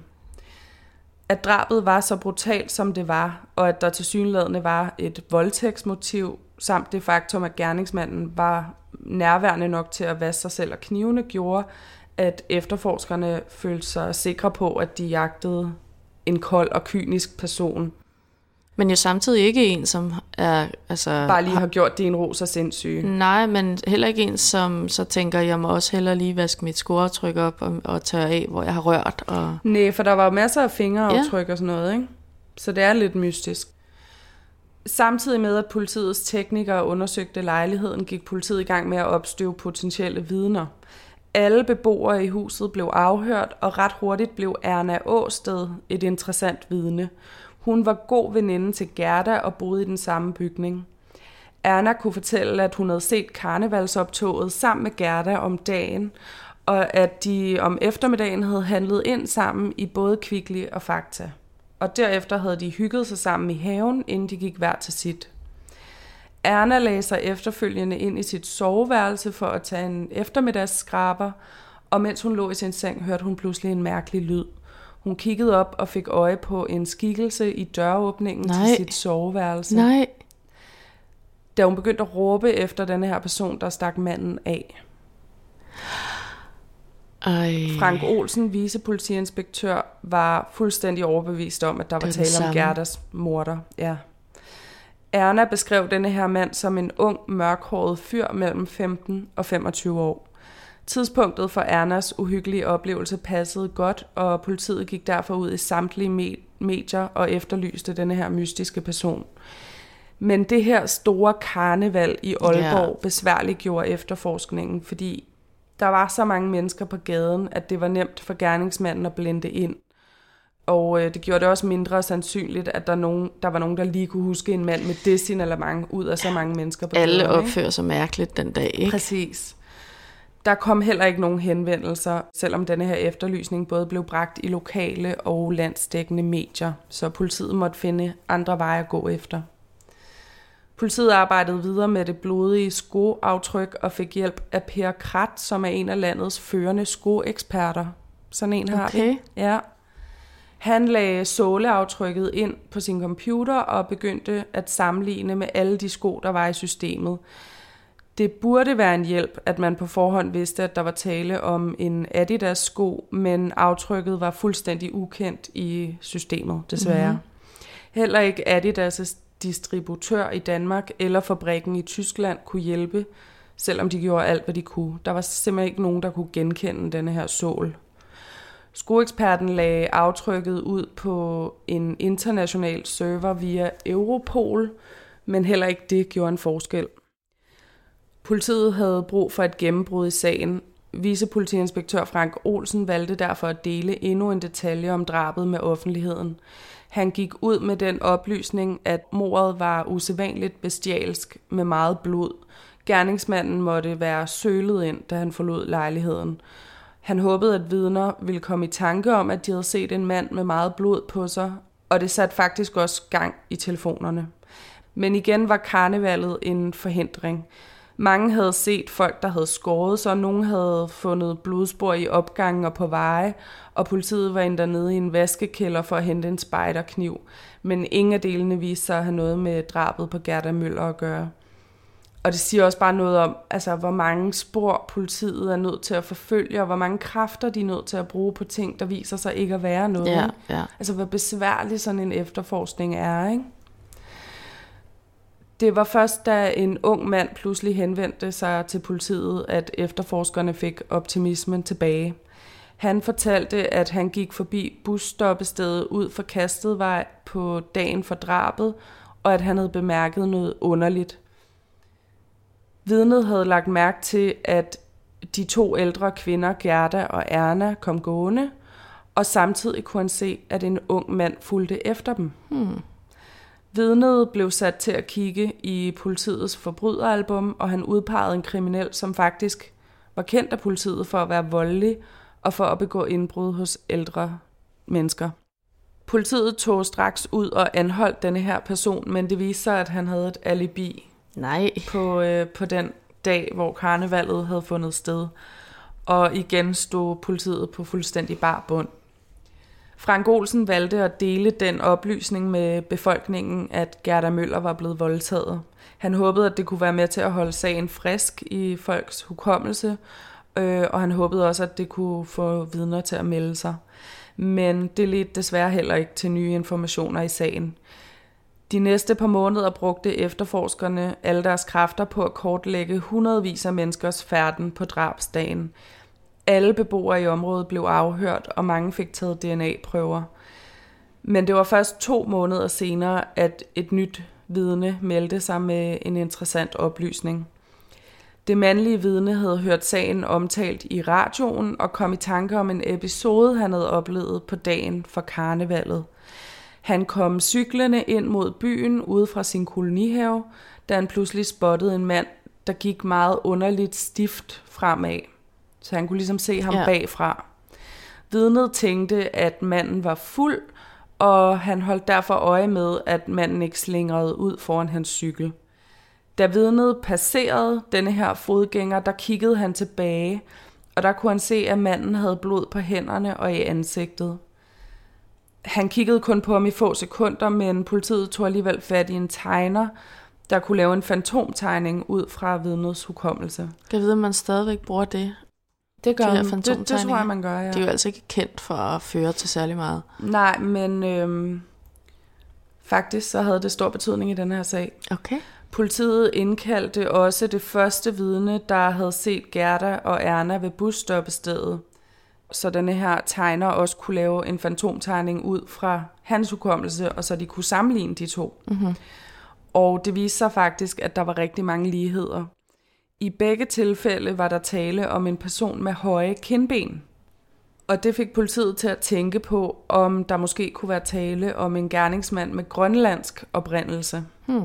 At drabet var så brutalt, som det var, og at der tilsyneladende var et voldtægtsmotiv, samt det faktum, at gerningsmanden var nærværende nok til at vaske sig selv og knivene, gjorde, at efterforskerne følte sig sikre på, at de jagtede en kold og kynisk person. Men jo samtidig ikke en, som er... Altså, bare lige har gjort det i en ro så sindssyge. Nej, men heller ikke en, som så tænker, jeg må også hellere lige vaske mit skoaftryk op og tørre af, hvor jeg har rørt. Og... Nej, for der var masser af fingeraftryk og sådan noget, ikke? Så det er lidt mystisk. Samtidig med, at politiets teknikere undersøgte lejligheden, gik politiet i gang med at opstøve potentielle vidner. Alle beboere i huset blev afhørt, og ret hurtigt blev Erna Aasted et interessant vidne. Hun var god veninde til Gerda og boede i den samme bygning. Erna kunne fortælle, at hun havde set karnevalsoptoget sammen med Gerda om dagen, og at de om eftermiddagen havde handlet ind sammen i både Kvickly og Fakta. Og derefter havde de hygget sig sammen i haven, inden de gik hver til sit. Erna lagde sig efterfølgende ind i sit soveværelse for at tage en eftermiddagsskraber, og mens hun lå i sin seng, hørte hun pludselig en mærkelig lyd. Hun kiggede op og fik øje på en skikkelse i døråbningen til sit soveværelse. Nej. Da hun begyndte at råbe efter denne her person, der stak manden af. Frank Olsen, vicepolitiinspektør, var fuldstændig overbevist om, at der var tale om Gerdas morder. Ja. Erna beskrev denne her mand som en ung, mørkhåret fyr mellem 15 og 25 år. Tidspunktet for Ernas uhyggelige oplevelse passede godt, og politiet gik derfor ud i samtlige medier og efterlyste denne her mystiske person. Men det her store karneval i Aalborg besværliggjorde efterforskningen, fordi der var så mange mennesker på gaden, at det var nemt for gerningsmanden at blende ind. Og det gjorde det også mindre sandsynligt, at der var nogen, der lige kunne huske en mand med det signalement ud af så mange mennesker på gaden. Alle opfører sig mærkeligt den dag, ikke? Præcis. Der kom heller ikke nogen henvendelser, selvom denne her efterlysning både blev bragt i lokale og landsdækkende medier, så politiet måtte finde andre veje at gå efter. Politiet arbejdede videre med det blodige skoaftryk og fik hjælp af Per Krat, som er en af landets førende skoeksperter. Sådan en har vi. Ja. Han lagde såleaftrykket ind på sin computer og begyndte at sammenligne med alle de sko, der var i systemet. Det burde være en hjælp, at man på forhånd vidste, at der var tale om en Adidas-sko, men aftrykket var fuldstændig ukendt i systemet, desværre. Mm-hmm. Heller ikke Adidas' distributør i Danmark eller fabrikken i Tyskland kunne hjælpe, selvom de gjorde alt, hvad de kunne. Der var simpelthen ikke nogen, der kunne genkende denne her sål. Skoeksperten lagde aftrykket ud på en international server via Europol, men heller ikke det gjorde en forskel. Politiet havde brug for et gennembrud i sagen. Vicepolitiinspektør Frank Olsen valgte derfor at dele endnu en detalje om drabet med offentligheden. Han gik ud med den oplysning, at mordet var usædvanligt bestialsk med meget blod. Gerningsmanden måtte være sølet ind, da han forlod lejligheden. Han håbede, at vidner ville komme i tanke om, at de havde set en mand med meget blod på sig, og det satte faktisk også gang i telefonerne. Men igen var karnevalet en forhindring. Mange havde set folk, der havde skåret sig, og nogen havde fundet blodspor i opgangen og på veje, og politiet var endda nede i en vaskekælder for at hente en spejderkniv. Men ingen af delene viste sig at have noget med drabet på Gerda Møller at gøre. Og det siger også bare noget om, altså, hvor mange spor politiet er nødt til at forfølge, og hvor mange kræfter de er nødt til at bruge på ting, der viser sig ikke at være noget. Ja. Altså, hvor besværlig sådan en efterforskning er, ikke? Det var først, da en ung mand pludselig henvendte sig til politiet, at efterforskerne fik optimismen tilbage. Han fortalte, at han gik forbi busstoppestedet ud for Kastedvej på dagen for drabet, og at han havde bemærket noget underligt. Vidnet havde lagt mærke til, at de 2 ældre kvinder, Gerda og Erna, kom gående, og samtidig kunne han se, at en ung mand fulgte efter dem. Vidnet blev sat til at kigge i politiets forbryderalbum, og han udpegede en kriminel, som faktisk var kendt af politiet for at være voldelig og for at begå indbrud hos ældre mennesker. Politiet tog straks ud og anholdt denne her person, men det viste sig, at han havde et alibi på den dag, hvor karnevalet havde fundet sted. Og igen stod politiet på fuldstændig bar bund. Frank Olsen valgte at dele den oplysning med befolkningen, at Gerda Møller var blevet voldtaget. Han håbede, at det kunne være med til at holde sagen frisk i folks hukommelse, og han håbede også, at det kunne få vidner til at melde sig. Men det ledte desværre heller ikke til nye informationer i sagen. De næste par måneder brugte efterforskerne alle deres kræfter på at kortlægge hundredvis af menneskers færden på drabsdagen. Alle beboere i området blev afhørt, og mange fik taget DNA-prøver. Men det var først 2 måneder senere, at et nyt vidne meldte sig med en interessant oplysning. Det mandlige vidne havde hørt sagen omtalt i radioen og kom i tanke om en episode, han havde oplevet på dagen for karnevalet. Han kom cyklende ind mod byen ude fra sin kolonihave, da han pludselig spottede en mand, der gik meget underligt stift fremad. Så han kunne ligesom se ham bagfra. Vidnet tænkte, at manden var fuld, og han holdt derfor øje med, at manden ikke slingrede ud foran hans cykel. Da vidnet passerede denne her fodgænger, der kiggede han tilbage, og der kunne han se, at manden havde blod på hænderne og i ansigtet. Han kiggede kun på ham i få sekunder, men politiet tog alligevel fat i en tegner, der kunne lave en fantomtegning ud fra vidnets hukommelse. Kan jeg vide, om man stadigvæk bruger det? Det gør man. Det tror jeg, man gør, ja. Det er jo altså ikke kendt for at føre til særlig meget. Nej, men faktisk så havde det stor betydning i den her sag. Okay. Politiet indkaldte også det første vidne, der havde set Gerda og Erna ved busstoppestedet. Så denne her tegner også kunne lave en fantomtegning ud fra hans hukommelse, og så de kunne sammenligne de 2. Mm-hmm. Og det viste sig faktisk, at der var rigtig mange ligheder. I begge tilfælde var der tale om en person med høje kindben. Og det fik politiet til at tænke på, om der måske kunne være tale om en gerningsmand med grønlandsk oprindelse.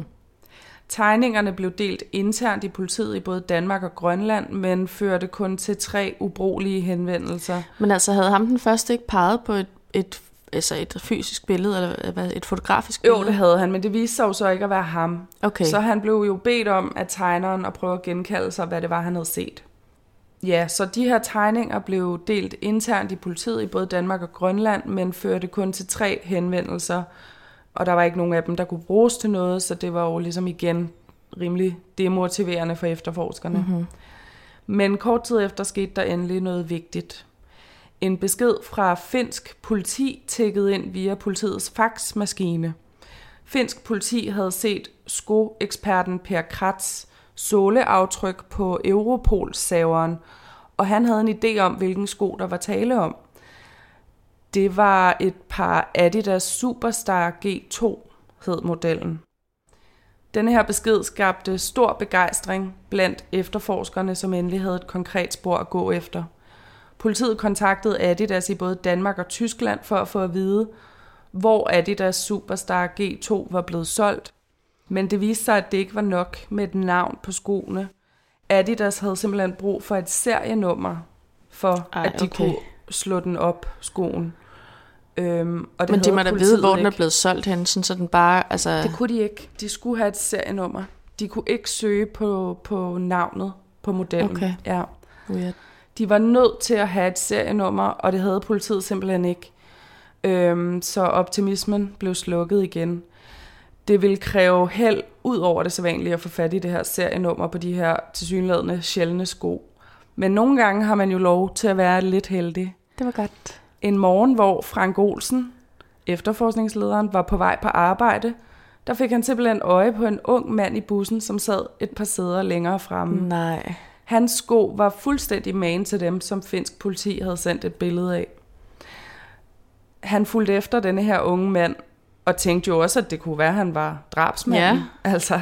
Tegningerne blev delt internt i politiet i både Danmark og Grønland, men førte kun til 3 ubrugelige henvendelser. Men altså havde ham den første ikke peget på et fysisk billede, eller et fotografisk billede? Jo, det havde han, men det viste sig jo så ikke at være ham. Okay. Så han blev jo bedt om af tegneren at prøve at genkalde sig, hvad det var, han havde set. Ja, så de her tegninger blev delt internt i politiet i både Danmark og Grønland, men førte kun til 3 henvendelser, og der var ikke nogen af dem, der kunne bruges til noget, så det var jo ligesom igen rimelig demotiverende for efterforskerne. Mm-hmm. Men kort tid efter skete der endelig noget vigtigt. En besked fra finsk politi tikkede ind via politiets faxmaskine. Finsk politi havde set skoeksperten Per Kratz såleaftryk på Europol-serveren, og han havde en idé om, hvilken sko der var tale om. Det var et par Adidas Superstar G2, hed modellen. Denne her besked skabte stor begejstring blandt efterforskerne, som endelig havde et konkret spor at gå efter. Politiet kontaktede Adidas i både Danmark og Tyskland for at få at vide, hvor Adidas Superstar G2 var blevet solgt. Men det viste sig, at det ikke var nok med et navn på skoene. Adidas havde simpelthen brug for et serienummer, for at de kunne slå den op, skoen. Og det men de må da vide, hvor den er blevet solgt hen, så den bare... Altså... Det kunne de ikke. De skulle have et serienummer. De kunne ikke søge på navnet på modellen. Okay. Ja. Weird. De var nødt til at have et serienummer, og det havde politiet simpelthen ikke. Så optimismen blev slukket igen. Det ville kræve held ud over det sædvanlige at få fat i det her serienummer på de her tilsyneladende sjældne sko. Men nogle gange har man jo lov til at være lidt heldig. Det var godt. En morgen, hvor Frank Olsen, efterforskningslederen, var på vej på arbejde, der fik han simpelthen øje på en ung mand i bussen, som sad et par sæder længere fremme. Nej. Hans sko var fuldstændig magen til dem, som finsk politi havde sendt et billede af. Han fulgte efter denne her unge mand, og tænkte jo også, at det kunne være, at han var drabsmanden. Ja. Altså,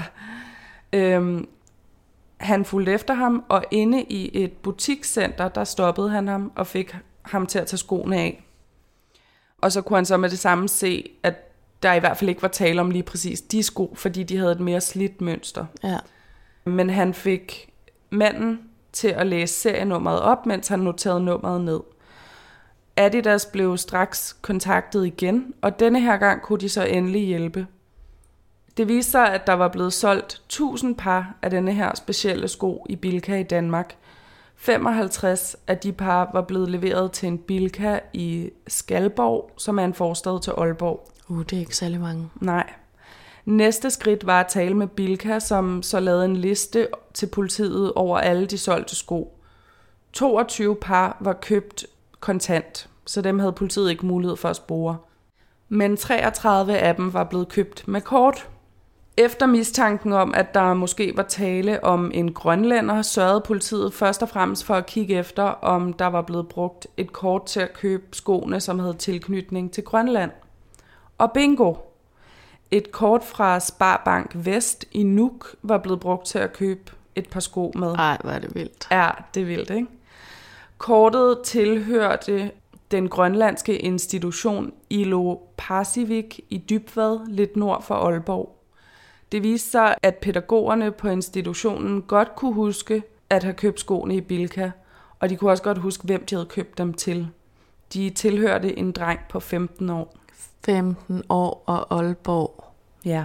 han fulgte efter ham, og inde i et butikscenter, der stoppede han ham og fik ham til at tage skoene af. Og så kunne han så med det samme se, at der i hvert fald ikke var tale om lige præcis de sko, fordi de havde et mere slidt mønster. Ja. Men han fik manden til at læse serienummeret op, mens han noterede nummeret ned. Adidas blev straks kontaktet igen, og denne her gang kunne de så endelig hjælpe. Det viste sig, at der var blevet solgt 1000 par af denne her specielle sko i Bilka i Danmark. 55 af de par var blevet leveret til en Bilka i Skalborg, som er en forstad til Aalborg. Det er ikke særlig mange. Nej. Næste skridt var at tale med Bilka, som så lavede en liste til politiet over alle de solgte sko. 22 par var købt kontant, så dem havde politiet ikke mulighed for at spore. Men 33 af dem var blevet købt med kort. Efter mistanken om, at der måske var tale om en grønlænder, sørgede politiet først og fremmest for at kigge efter, om der var blevet brugt et kort til at købe skoene, som havde tilknytning til Grønland. Og bingo! Et kort fra Sparbank Vest i Nuuk var blevet brugt til at købe et par sko med. Ej, hvor er det vildt. Ja, det er vildt, ikke? Kortet tilhørte den grønlandske institution Ilo Parsivik i Dybvad, lidt nord for Aalborg. Det viste sig, at pædagogerne på institutionen godt kunne huske at have købt skoene i Bilka, og de kunne også godt huske, hvem de havde købt dem til. De tilhørte en dreng på 15 år. 15 år og Aalborg. Ja.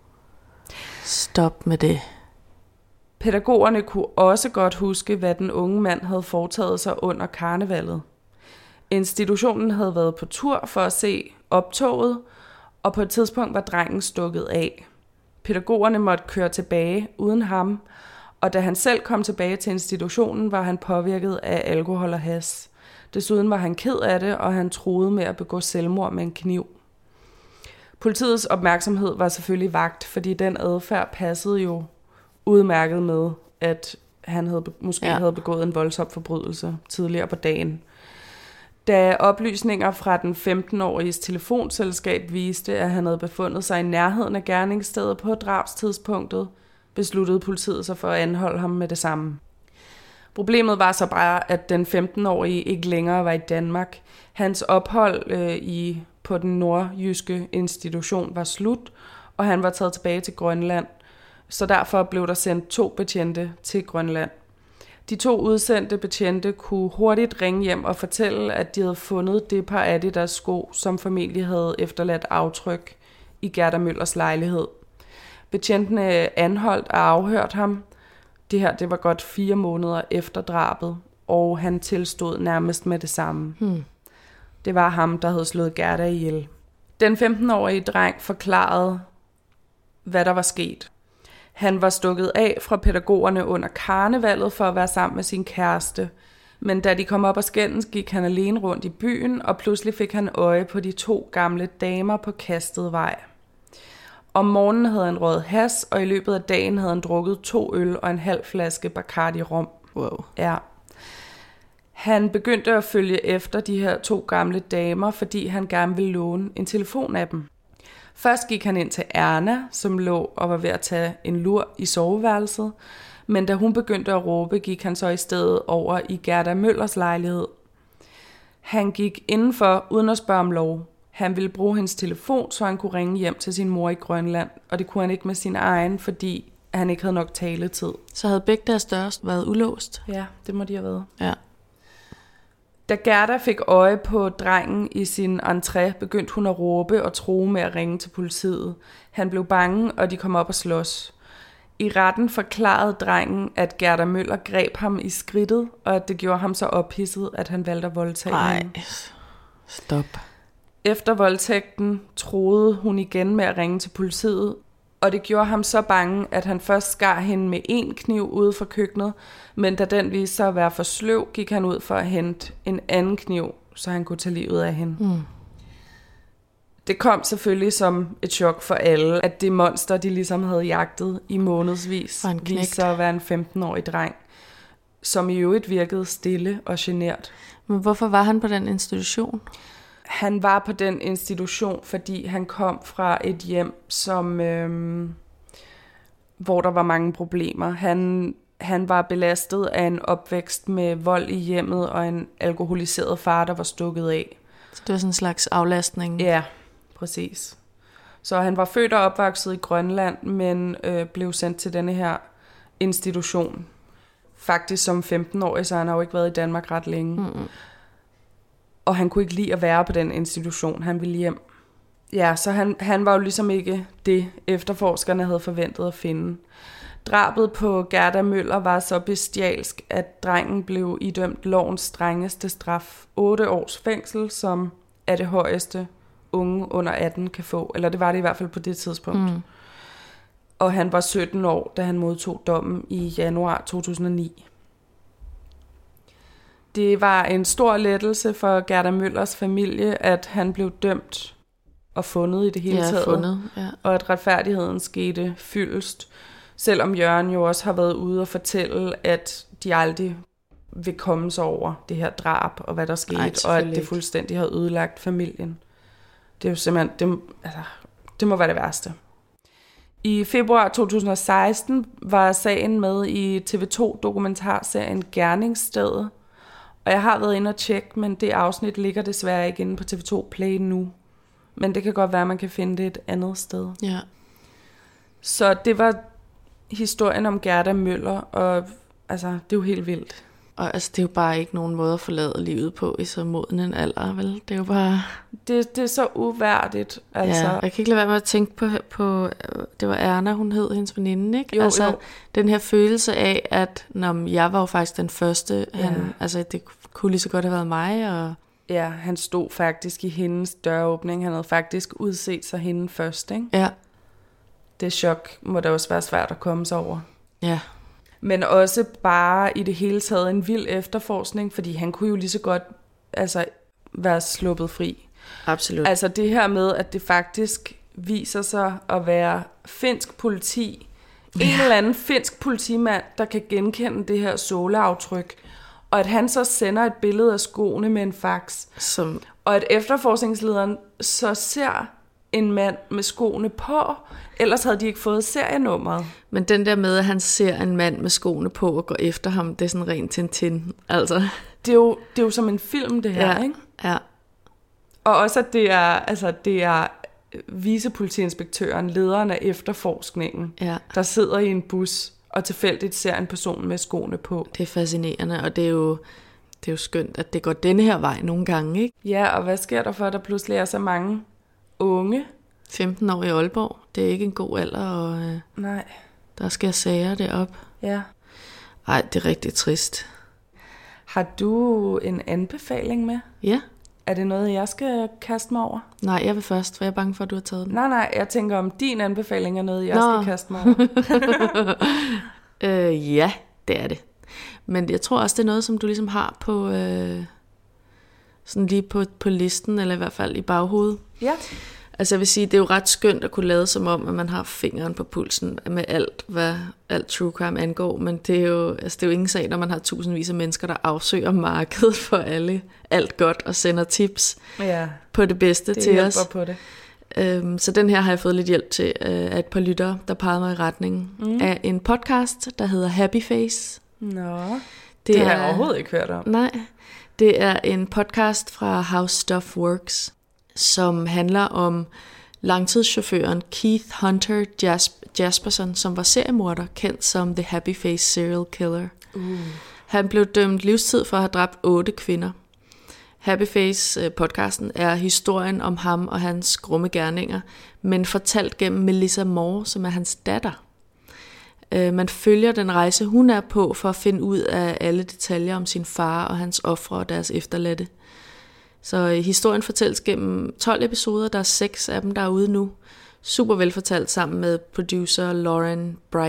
Stop med det. Pædagogerne kunne også godt huske, hvad den unge mand havde foretaget sig under karnevalet. Institutionen havde været på tur for at se optoget, og på et tidspunkt var drengen stukket af. Pædagogerne måtte køre tilbage uden ham, og da han selv kom tilbage til institutionen, var han påvirket af alkohol og hash. Desuden var han ked af det, og han truede med at begå selvmord med en kniv. Politiets opmærksomhed var selvfølgelig vakt, fordi den adfærd passede jo udmærket med, at han havde begået en voldsom forbrydelse tidligere på dagen. Da oplysninger fra den 15-åriges telefonselskab viste, at han havde befundet sig i nærheden af gerningsstedet på drabstidspunktet, besluttede politiet sig for at anholde ham med det samme. Problemet var så bare, at den 15-årige ikke længere var i Danmark. Hans ophold på den nordjyske institution var slut, og han var taget tilbage til Grønland. Så derfor blev der sendt 2 betjente til Grønland. De 2 udsendte betjente kunne hurtigt ringe hjem og fortælle, at de havde fundet det par Adidas sko, som formentlig havde efterladt aftryk i Gerda Møllers lejlighed. Betjentene anholdt og afhørt ham. Det var godt 4 måneder efter drabet, og han tilstod nærmest med det samme. Det var ham, der havde slået Gerda ihjel. Den 15-årige dreng forklarede, hvad der var sket. Han var stukket af fra pædagogerne under karnevalet for at være sammen med sin kæreste. Men da de kom op og skændes, gik han alene rundt i byen, og pludselig fik han øje på de 2 gamle damer på Kastet Vej. Om morgenen havde han røget hash, og i løbet af dagen havde han drukket 2 øl og en halv flaske Bacardi rom. Wow. Ja. Han begyndte at følge efter de her 2 gamle damer, fordi han gerne ville låne en telefon af dem. Først gik han ind til Erna, som lå og var ved at tage en lur i soveværelset, men da hun begyndte at råbe, gik han så i stedet over i Gerda Møllers lejlighed. Han gik indenfor uden at spørge om lov. Han ville bruge hendes telefon, så han kunne ringe hjem til sin mor i Grønland, og det kunne han ikke med sin egen, fordi han ikke havde nok taletid. Så havde begge deres døre været ulåst? Ja, det må de have været. Ja. Da Gerda fik øje på drengen i sin entré, begyndte hun at råbe og true med at ringe til politiet. Han blev bange, og de kom op og slås. I retten forklarede drengen, at Gerda Møller greb ham i skridtet, og at det gjorde ham så ophidset, at han valgte at voldtage hende. Stop. Efter voldtægten troede hun igen med at ringe til politiet, og det gjorde ham så bange, at han først skar hende med 1 kniv ude fra køkkenet, men da den viste sig at være for sløv, gik han ud for at hente en anden kniv, så han kunne tage livet af hende. Det kom selvfølgelig som et chok for alle, at det monster, de ligesom havde jagtet i månedsvis, viste sig at være en 15-årig dreng, som i øvrigt virkede stille og genert. Men hvorfor var han på den institution? Han var på den institution, fordi han kom fra et hjem, som, hvor der var mange problemer. Han var belastet af en opvækst med vold i hjemmet og en alkoholiseret far, der var stukket af. Så det var sådan en slags aflastning? Ja, præcis. Så han var født og opvokset i Grønland, men blev sendt til denne her institution. Faktisk som 15-årig, så han har jo ikke været i Danmark ret længe. Mm-hmm. Og han kunne ikke lide at være på den institution. Han ville hjem. Ja, så han var jo ligesom ikke det, efterforskerne havde forventet at finde. Drabet på Gerda Møller var så bestialsk, at drengen blev idømt lovens strengeste straf. 8 års fængsel, som er det højeste unge under 18 kan få. Eller det var det i hvert fald på det tidspunkt. Mm. Og han var 17 år, da han modtog dommen i januar 2009. Det var en stor lettelse for Gerda Møllers familie, at han blev dømt og fundet i det hele taget. Og at retfærdigheden skete fyldest. Selvom Jørgen jo også har været ude og fortælle, at de aldrig vil komme sig over det her drab og hvad der skete, og at det fuldstændig har ødelagt familien. Det er jo simpelthen, det må være det værste. I februar 2016 var sagen med i TV2-dokumentarserien Gerningsstedet, og jeg har været inde og tjekke, men det afsnit ligger desværre ikke inde på TV2 Play nu. Men det kan godt være, at man kan finde det et andet sted. Ja. Så det var historien om Gerda Møller, og altså, det er jo helt vildt. Og altså, det er jo bare ikke nogen måde at forlade livet på i så moden en alder, vel? Det er jo bare... Det er så uværdigt, altså. Ja, jeg kan ikke lade være med at tænke på det var Erna, hun hed, hendes veninde, ikke? Jo. Den her følelse af, at jeg var jo faktisk den første, det kunne lige så godt have været mig, og... Ja, han stod faktisk i hendes døråbning, han havde faktisk udset sig hende først, ikke? Ja. Det chok må da også være svært at komme sig over. Ja. Men også bare i det hele taget en vild efterforskning, fordi han kunne jo lige så godt være sluppet fri. Absolut. Altså det her med, at det faktisk viser sig at være finsk politi, en eller anden finsk politimand, der kan genkende det her såleaftryk, og at han så sender et billede af skoene med en fax, og at efterforskningslederen så ser en mand med skoene på, ellers havde de ikke fået serienummeret. Men den der med, at han ser en mand med skoene på og går efter ham, det er sådan rent Tintin. Altså. Det er jo som en film, det her, ikke? Ja. Og også, at det er vicepolitiinspektøren, lederen af efterforskningen, der sidder i en bus og tilfældigt ser en person med skoene på. Det er fascinerende, og det er jo skønt, at det går denne her vej nogle gange, ikke? Ja, og hvad sker der for, at der pludselig er så mange unge? 15 år i Aalborg, det er ikke en god alder, og nej. Der sker sager derop. Ja. Ej, det er rigtig trist. Har du en anbefaling med? Ja. Er det noget, jeg skal kaste mig over? Nej, jeg vil først, for jeg er bange for, at du har taget den. Nej, jeg tænker, om din anbefaling er noget, jeg skal kaste mig over. Ja, det er det. Men jeg tror også, det er noget, som du ligesom har på, sådan lige på listen, eller i hvert fald i baghovedet. Ja. Altså jeg vil sige, det er jo ret skønt at kunne lade som om, at man har fingeren på pulsen med alt, hvad alt true crime angår, men det er jo ingen sag, når man har tusindvis af mennesker, der afsøger markedet for alt godt og sender tips på det bedste det til os. På det. Så den her har jeg fået lidt hjælp til af et par lyttere, der pegede mig i retning af en podcast, der hedder Happy Face. Nå, det har jeg overhovedet ikke hørt om. Nej, det er en podcast fra How Stuff Works, som handler om langtidschaufføren Keith Hunter Jasperson, som var seriemorder, kendt som The Happy Face Serial Killer. Han blev dømt livstid for at have dræbt 8 kvinder. Happy Face podcasten er historien om ham og hans grumme gerninger, men fortalt gennem Melissa Moore, som er hans datter. Man følger den rejse, hun er på, for at finde ud af alle detaljer om sin far og hans ofre og deres efterladte. Så historien fortælles gennem 12 episoder, der er 6 af dem, der er ude nu. Super velfortalt sammen med producer Lauren Bright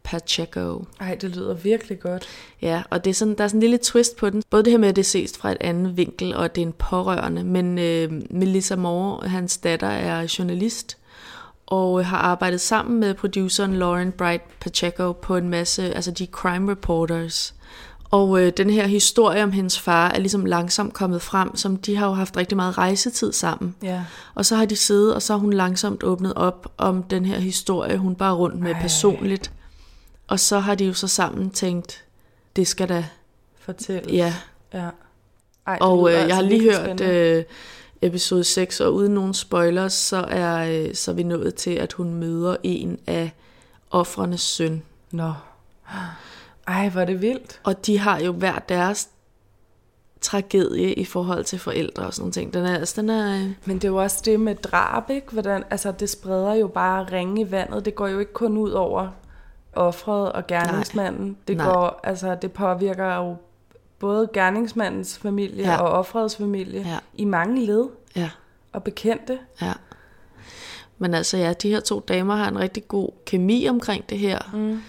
Pacheco. Ej, det lyder virkelig godt. Ja, og det er sådan, der er sådan en lille twist på den. Både det her med, at det ses fra et andet vinkel, og at det er en pårørende. Men Melissa Moore, hans datter, er journalist, og har arbejdet sammen med produceren Lauren Bright Pacheco på en masse, altså de crime reporters. Og den her historie om hendes far er ligesom langsomt kommet frem, som de har jo haft rigtig meget rejsetid sammen. Ja. Og så har de siddet, og så har hun langsomt åbnet op om den her historie, hun bare rundt med personligt. Og så har de jo så sammen tænkt, det skal da fortælles. Ja. Ej, og jeg har lige hørt episode 6, og uden nogen spoilers, så er vi nået til, at hun møder en af ofrenes søn. Nå. Ej, hvor er det vildt. Og de har jo hver deres tragedie i forhold til forældre og sådan nogle ting. Den er Men det er jo også det med drab, ikke? Hvordan, altså, det spreder jo bare ringe i vandet. Det går jo ikke kun ud over offret og gerningsmanden. Det påvirker jo både gerningsmandens familie og ofrets familie i mange led og bekendte. Ja. Men altså ja, de her 2 damer har en rigtig god kemi omkring det her.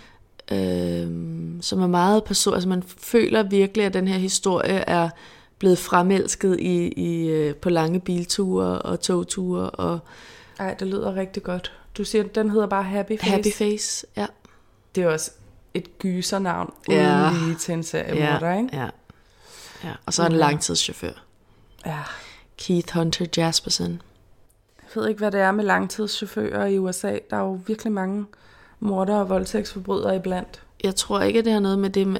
Som er meget personligt. Altså man føler virkelig, at den her historie er blevet fremelsket på lange bilture og togture. Og ej, det lyder rigtig godt. Du siger, den hedder bare Happy Face? Happy Face, ja. Det er også et gysernavn uden lige til en seriemorder, ikke? Ja. Og så en langtidschauffør. Ja. Keith Hunter Jasperson. Jeg ved ikke, hvad det er med langtidschauffører i USA. Der er jo virkelig mange mordere og voldtægtsforbrydere iblandt. Jeg tror ikke, at det har noget med det,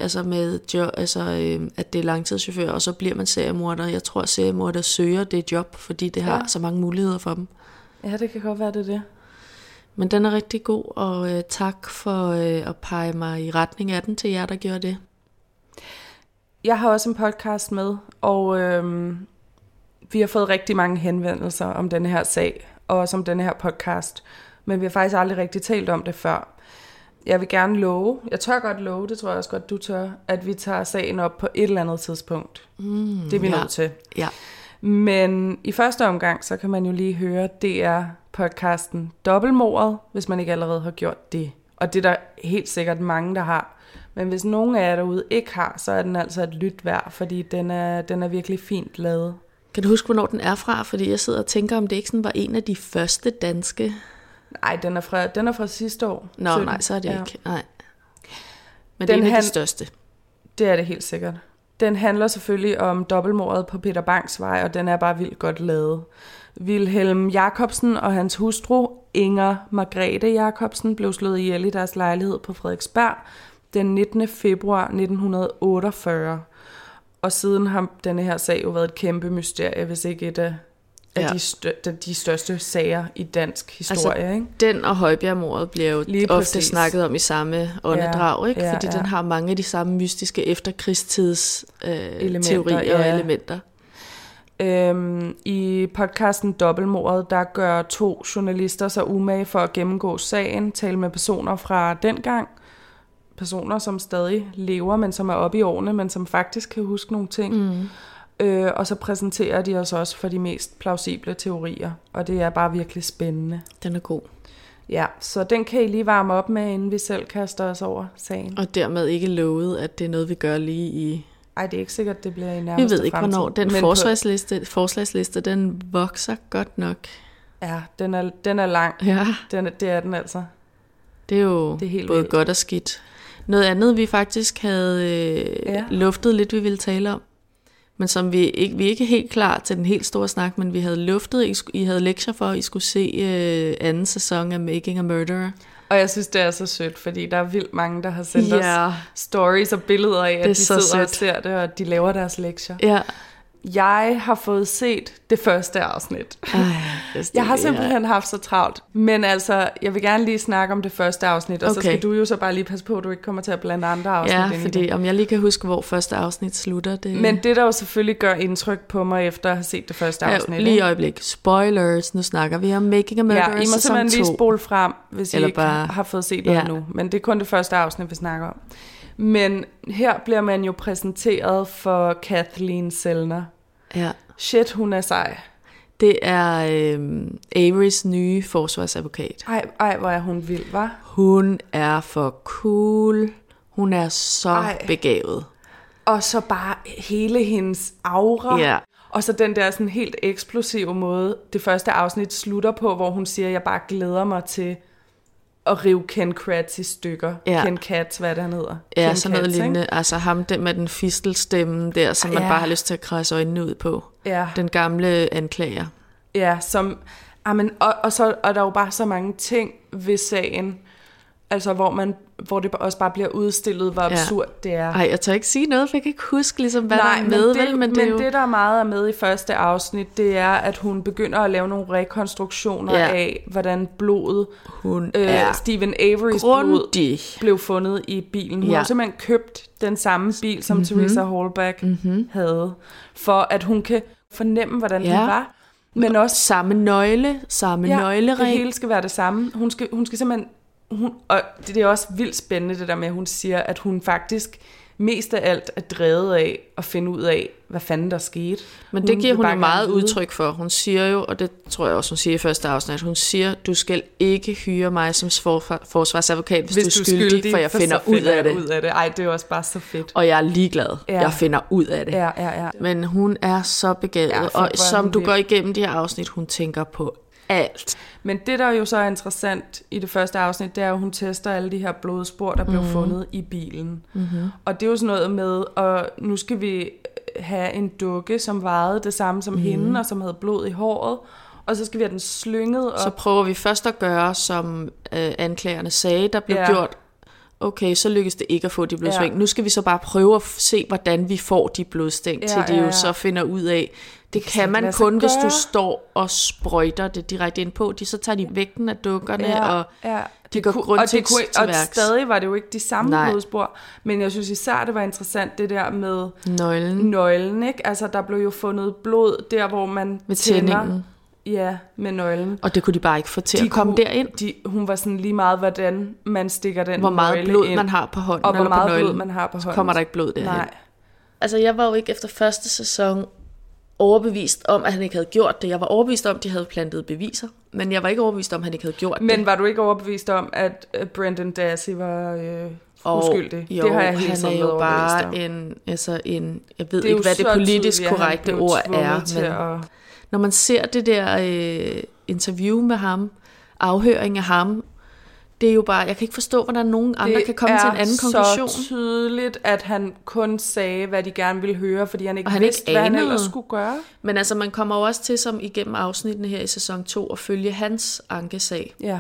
at det er langtidschauffører, og så bliver man seriemorder. Jeg tror, at seriemorder søger det job, fordi det har så mange muligheder for dem. Ja, det kan godt være, det. Men den er rigtig god, og tak for at pege mig i retning af den til jer, der gjorde det. Jeg har også en podcast med, og vi har fået rigtig mange henvendelser om denne her sag, og også om denne her podcast. Men vi har faktisk aldrig rigtig talt om det før. Jeg vil gerne love, jeg tør godt love, det tror jeg også godt, du tør, at vi tager sagen op på et eller andet tidspunkt. Det er vi nødt til. Ja. Men i første omgang, så kan man jo lige høre, det er podcasten Dobbeltmordet, hvis man ikke allerede har gjort det. Og det er der helt sikkert mange, der har. Men hvis nogen af jer derude ikke har, så er den altså et lyt værd, fordi den er virkelig fint lavet. Kan du huske, hvornår den er fra? Fordi jeg sidder og tænker, om det ikke sådan var en af de første danske. Nej, den er fra sidste år. Nej, så er det ikke. Nej. Men det er en af de største. Det er det helt sikkert. Den handler selvfølgelig om dobbeltmordet på Peter Bangs Vej, og den er bare vildt godt lavet. Wilhelm Jacobsen og hans hustru, Inger Margrethe Jacobsen, blev slået ihjel i deres lejlighed på Frederiksberg den 19. februar 1948. Og siden har denne her sag jo været et kæmpe mysterie, hvis ikke et af de største sager i dansk historie. Altså, ikke? Den og Højbjergmordet bliver jo ofte snakket om i samme åndedrag, ikke? Fordi den har mange af de samme mystiske efterkrigstids teorier og elementer. I podcasten Dobbeltmordet, der gør 2 journalister sig umage for at gennemgå sagen, tale med personer fra dengang, personer som stadig lever, men som er oppe i årene, men som faktisk kan huske nogle ting. Og så præsenterer de os også for de mest plausible teorier, og det er bare virkelig spændende. Den er god. Ja, så den kan I lige varme op med, inden vi selv kaster os over sagen. Og dermed ikke lovet, at det er noget, vi gør lige i... Ej, det er ikke sikkert, det bliver i nærmeste fremtid. Vi ved ikke, hvornår. Den forslagsliste, den vokser godt nok. Ja, den er lang. Ja. Det er den altså. Det er jo både vildt. Godt og skidt. Noget andet, vi faktisk havde luftet lidt, vi ville tale om, men som vi er ikke helt klar til den helt store snak, men vi havde luftet, I havde lektier for, at I skulle se anden sæson af Making a Murderer. Og jeg synes, det er så sødt, fordi der er vildt mange, der har sendt os stories og billeder af, at de sidder og ser det, og de laver deres lektier. Ja. Jeg har fået set det første afsnit. Jeg har simpelthen haft så travlt. Men altså, jeg vil gerne lige snakke om det første afsnit, og så skal du jo så bare lige passe på, at du ikke kommer til at blande andre afsnit ind i det. Ja, fordi om jeg lige kan huske, hvor første afsnit slutter. Det... Men det, der jo selvfølgelig gør indtryk på mig, efter at have set det første afsnit. Lige et øjeblik. Spoilers. Nu snakker vi om Making a Murderer. Ja, I må simpelthen lige spole frem, hvis I ikke har fået set noget nu. Men det er kun det første afsnit, vi snakker om. Men her bliver man jo præsenteret for Kathleen Zellner. Ja. Shit, hun er sej. Det er Averys nye forsvarsadvokat. Ej, hvor er hun vild, hva'? Hun er for cool. Hun er så begavet. Og så bare hele hendes aura. Ja. Og så den der sådan helt eksplosive måde, det første afsnit slutter på, hvor hun siger, jeg bare glæder mig til at rive Ken Kratz i stykker. Ja. Ken Katz, hvad det han hedder. Ja, Ken sådan noget Katz, lignende. ikke? Altså ham der med den fistelstemme der, som man bare har lyst til at kradse øjnene ud på. Ja. Den gamle anklager. Ja, som... Amen, og så er der jo bare så mange ting ved sagen, altså hvor det også bare bliver udstillet, hvor absurd det er. Ej, jeg tør ikke sige noget, for jeg kan ikke huske, ligesom, hvad der er med. Men det, der er meget er med i første afsnit, det er, at hun begynder at lave nogle rekonstruktioner af, hvordan blodet, Stephen Averys blod, blev fundet i bilen. Hun har simpelthen købt den samme bil, som Teresa Halbach havde, for at hun kan fornemme, hvordan den var. Men også samme nøgle, nøglering. Det hele skal være det samme. Hun skal simpelthen... og det er også vildt spændende, det der med, at hun siger, at hun faktisk mest af alt er drevet af at finde ud af, hvad fanden der skete. Men det giver hun jo meget udtryk for. Hun siger jo, og det tror jeg også, hun siger i første afsnit, hun siger, du skal ikke hyre mig som forsvarsadvokat, hvis du er skyldig, for jeg finder ud af det. Ej, det er jo også bare så fedt. Og jeg er ligeglad. Ja. Jeg finder ud af det. Ja. Men hun er så begavet, og som du går igennem de her afsnit, hun tænker på alt. Men det, der jo så er interessant i det første afsnit, det er, at hun tester alle de her blodspor, der blev fundet i bilen. Mm-hmm. Og det er jo sådan noget med, og nu skal vi have en dukke, som vejede det samme som hende, og som havde blod i håret, og så skal vi have den slynget op. Så prøver vi først at gøre, som anklagerne sagde, der blev gjort. Okay, så lykkes det ikke at få de blodsving. Nu skal vi så bare prøve at se, hvordan vi får de blodstænk, til de jo så finder ud af. Det kan man kun, hvis du står og sprøjter det direkte ind på. Så tager de vægten af dukkerne, og de går grundigt til værks. Og stadig var det jo ikke de samme blodspor. Men jeg synes især, det var interessant, det der med nøglen, ikke? Altså, der blev jo fundet blod der, hvor man med tændingen. Ja, med nøglen. Og det kunne de bare ikke få til at komme derind. Hun var sådan lige meget, hvordan man stikker den hvor meget nøgle blod ind, man har på hånden, og hvor eller meget på nøglen. blod man har på hånden. Så kommer der ikke blod derhen. Nej. Altså, jeg var jo ikke efter første sæson overbevist om, at han ikke havde gjort det. Jeg var overbevist om, at de havde plantet beviser, men jeg var ikke overbevist om, at han ikke havde gjort det. Men var du ikke overbevist om, at Brendan Dassey var uskyldig? Jo, det har jeg helt han er jo bare en jeg ved ikke, hvad det politisk korrekte ord er, men når man ser det der interview med ham, afhøring af ham, det er jo bare, jeg kan ikke forstå, hvordan nogen andre kan komme til en anden konklusion. Det er så tydeligt, at han kun sagde, hvad de gerne ville høre, fordi han ikke vidste, hvad han ellers skulle gøre. Men altså, man kommer jo også til, som igennem afsnittene her i sæson 2, at følge hans ankesag. Ja.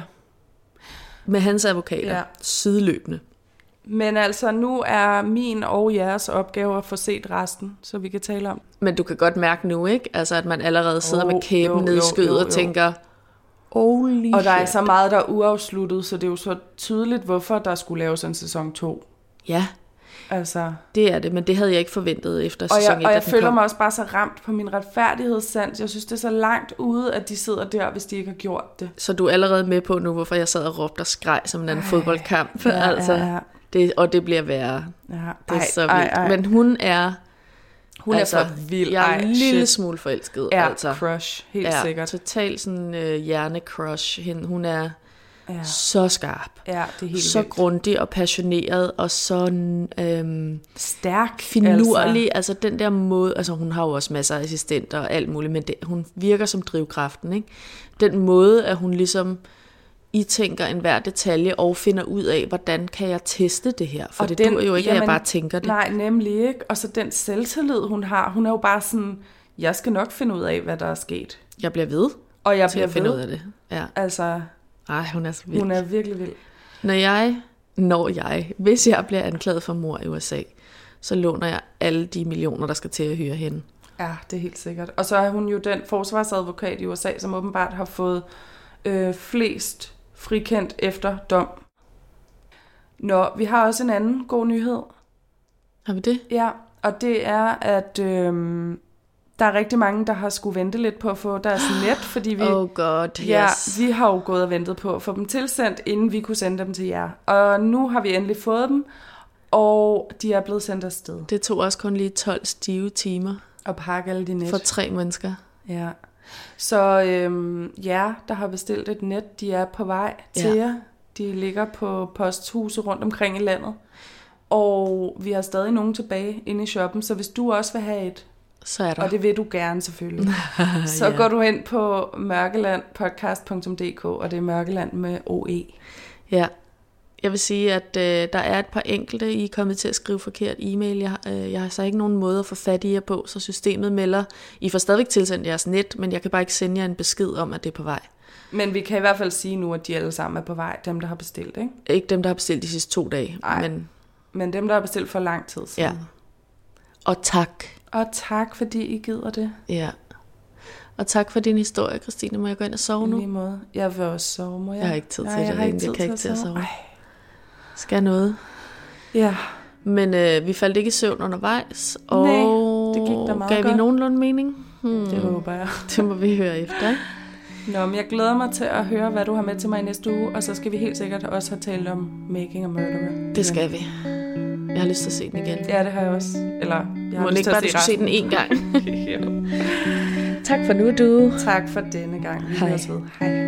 Med hans advokater, sideløbende. Men altså, nu er min og jeres opgave at få set resten, så vi kan tale om. Men du kan godt mærke nu, ikke? Altså, at man allerede sidder med kæben nedskødet og tænker, holy og der er så meget, der er uafsluttet, så det er jo så tydeligt, hvorfor der skulle laves en sæson 2. Ja, altså, det er det, men det havde jeg ikke forventet efter sæson 1. Og jeg føler mig også bare så ramt på min retfærdighedssans. Jeg synes, det er så langt ude, at de sidder der, hvis de ikke har gjort det. Så du er allerede med på nu, hvorfor jeg sad og råbte og skreg som en anden fodboldkamp. Altså, det bliver værre. Ja. Det er så vildt. Men hun er for vild. Jeg er en lille smule forelsket. Crush, helt sikkert. Totalt sådan hjerne-crush. Hun er så skarp. Ja, det er helt så grundig og passioneret, og så stærk. Finurlig. Altså den der måde, altså hun har jo også masser af assistenter og alt muligt, men hun virker som drivkraften, ikke? Den måde, at hun ligesom I tænker enhver detalje og finder ud af, hvordan kan jeg teste det her? For og det dur jo ikke, at jeg bare tænker det. Nej, nemlig ikke. Og så den selvtillid, hun har. Hun er jo bare sådan, jeg skal nok finde ud af, hvad der er sket. Jeg bliver ved. Og jeg bliver finde ud af det. Ja. Altså, hun er så vild. Hun er virkelig vild. Hvis jeg bliver anklaget for mord i USA, så låner jeg alle de millioner, der skal til at hyre hende. Ja, det er helt sikkert. Og så er hun jo den forsvarsadvokat i USA, som åbenbart har fået flest frikendt efter dom. Nå, vi har også en anden god nyhed. Har vi det? Ja, og det er, at der er rigtig mange, der har skulle vente lidt på at få deres net, fordi vi, vi har jo gået og ventet på at få dem tilsendt, inden vi kunne sende dem til jer. Og nu har vi endelig fået dem, og de er blevet sendt afsted. Det tog også kun lige 12 stive timer. At pakke alle de net. For 3 mennesker. Ja. Så jer, der har bestilt et net, de er på vej til jer. De ligger på posthuse rundt omkring i landet. Og vi har stadig nogen tilbage inde i shoppen, så hvis du også vil have et, så er der. Og det vil du gerne selvfølgelig, så går du ind på mørkelandpodcast.dk, og det er Mørkeland med OE. Ja, jeg vil sige, at der er et par enkelte, I er kommet til at skrive forkert e-mail. Jeg har så ikke nogen måde at få fat i jer på, så systemet melder. I får stadigvæk tilsendt jeres net, men jeg kan bare ikke sende jer en besked om, at det er på vej. Men vi kan i hvert fald sige nu, at de alle sammen er på vej, dem der har bestilt, ikke? Ikke dem, der har bestilt de sidste 2 dage. Men dem, der har bestilt for lang tid siden. Ja. Og tak. Og tak, fordi I gider det. Ja. Og tak for din historie, Christine. Må jeg gå ind og sove nu? I lige måde. Jeg vil også sove, må jeg? Jeg har ikke tid til det. Jeg kan ikke til at sove. Ej. Skal noget? Ja. Men vi faldt ikke i søvn undervejs. Og nej, det gik da meget gav godt. vi nogenlunde mening? Det håber jeg. Det må vi høre efter, ikke? Nå, men jeg glæder mig til at høre, hvad du har med til mig i næste uge. Og så skal vi helt sikkert også have talt om Making a Murderer. Det skal vi. Jeg har lyst til at se den igen. Ja, det har jeg også. Eller, jeg har må lyst ikke til bare, at du se den en gang. Jo. Tak for nu, du. Tak for denne gang. Vi høres ved. Hej.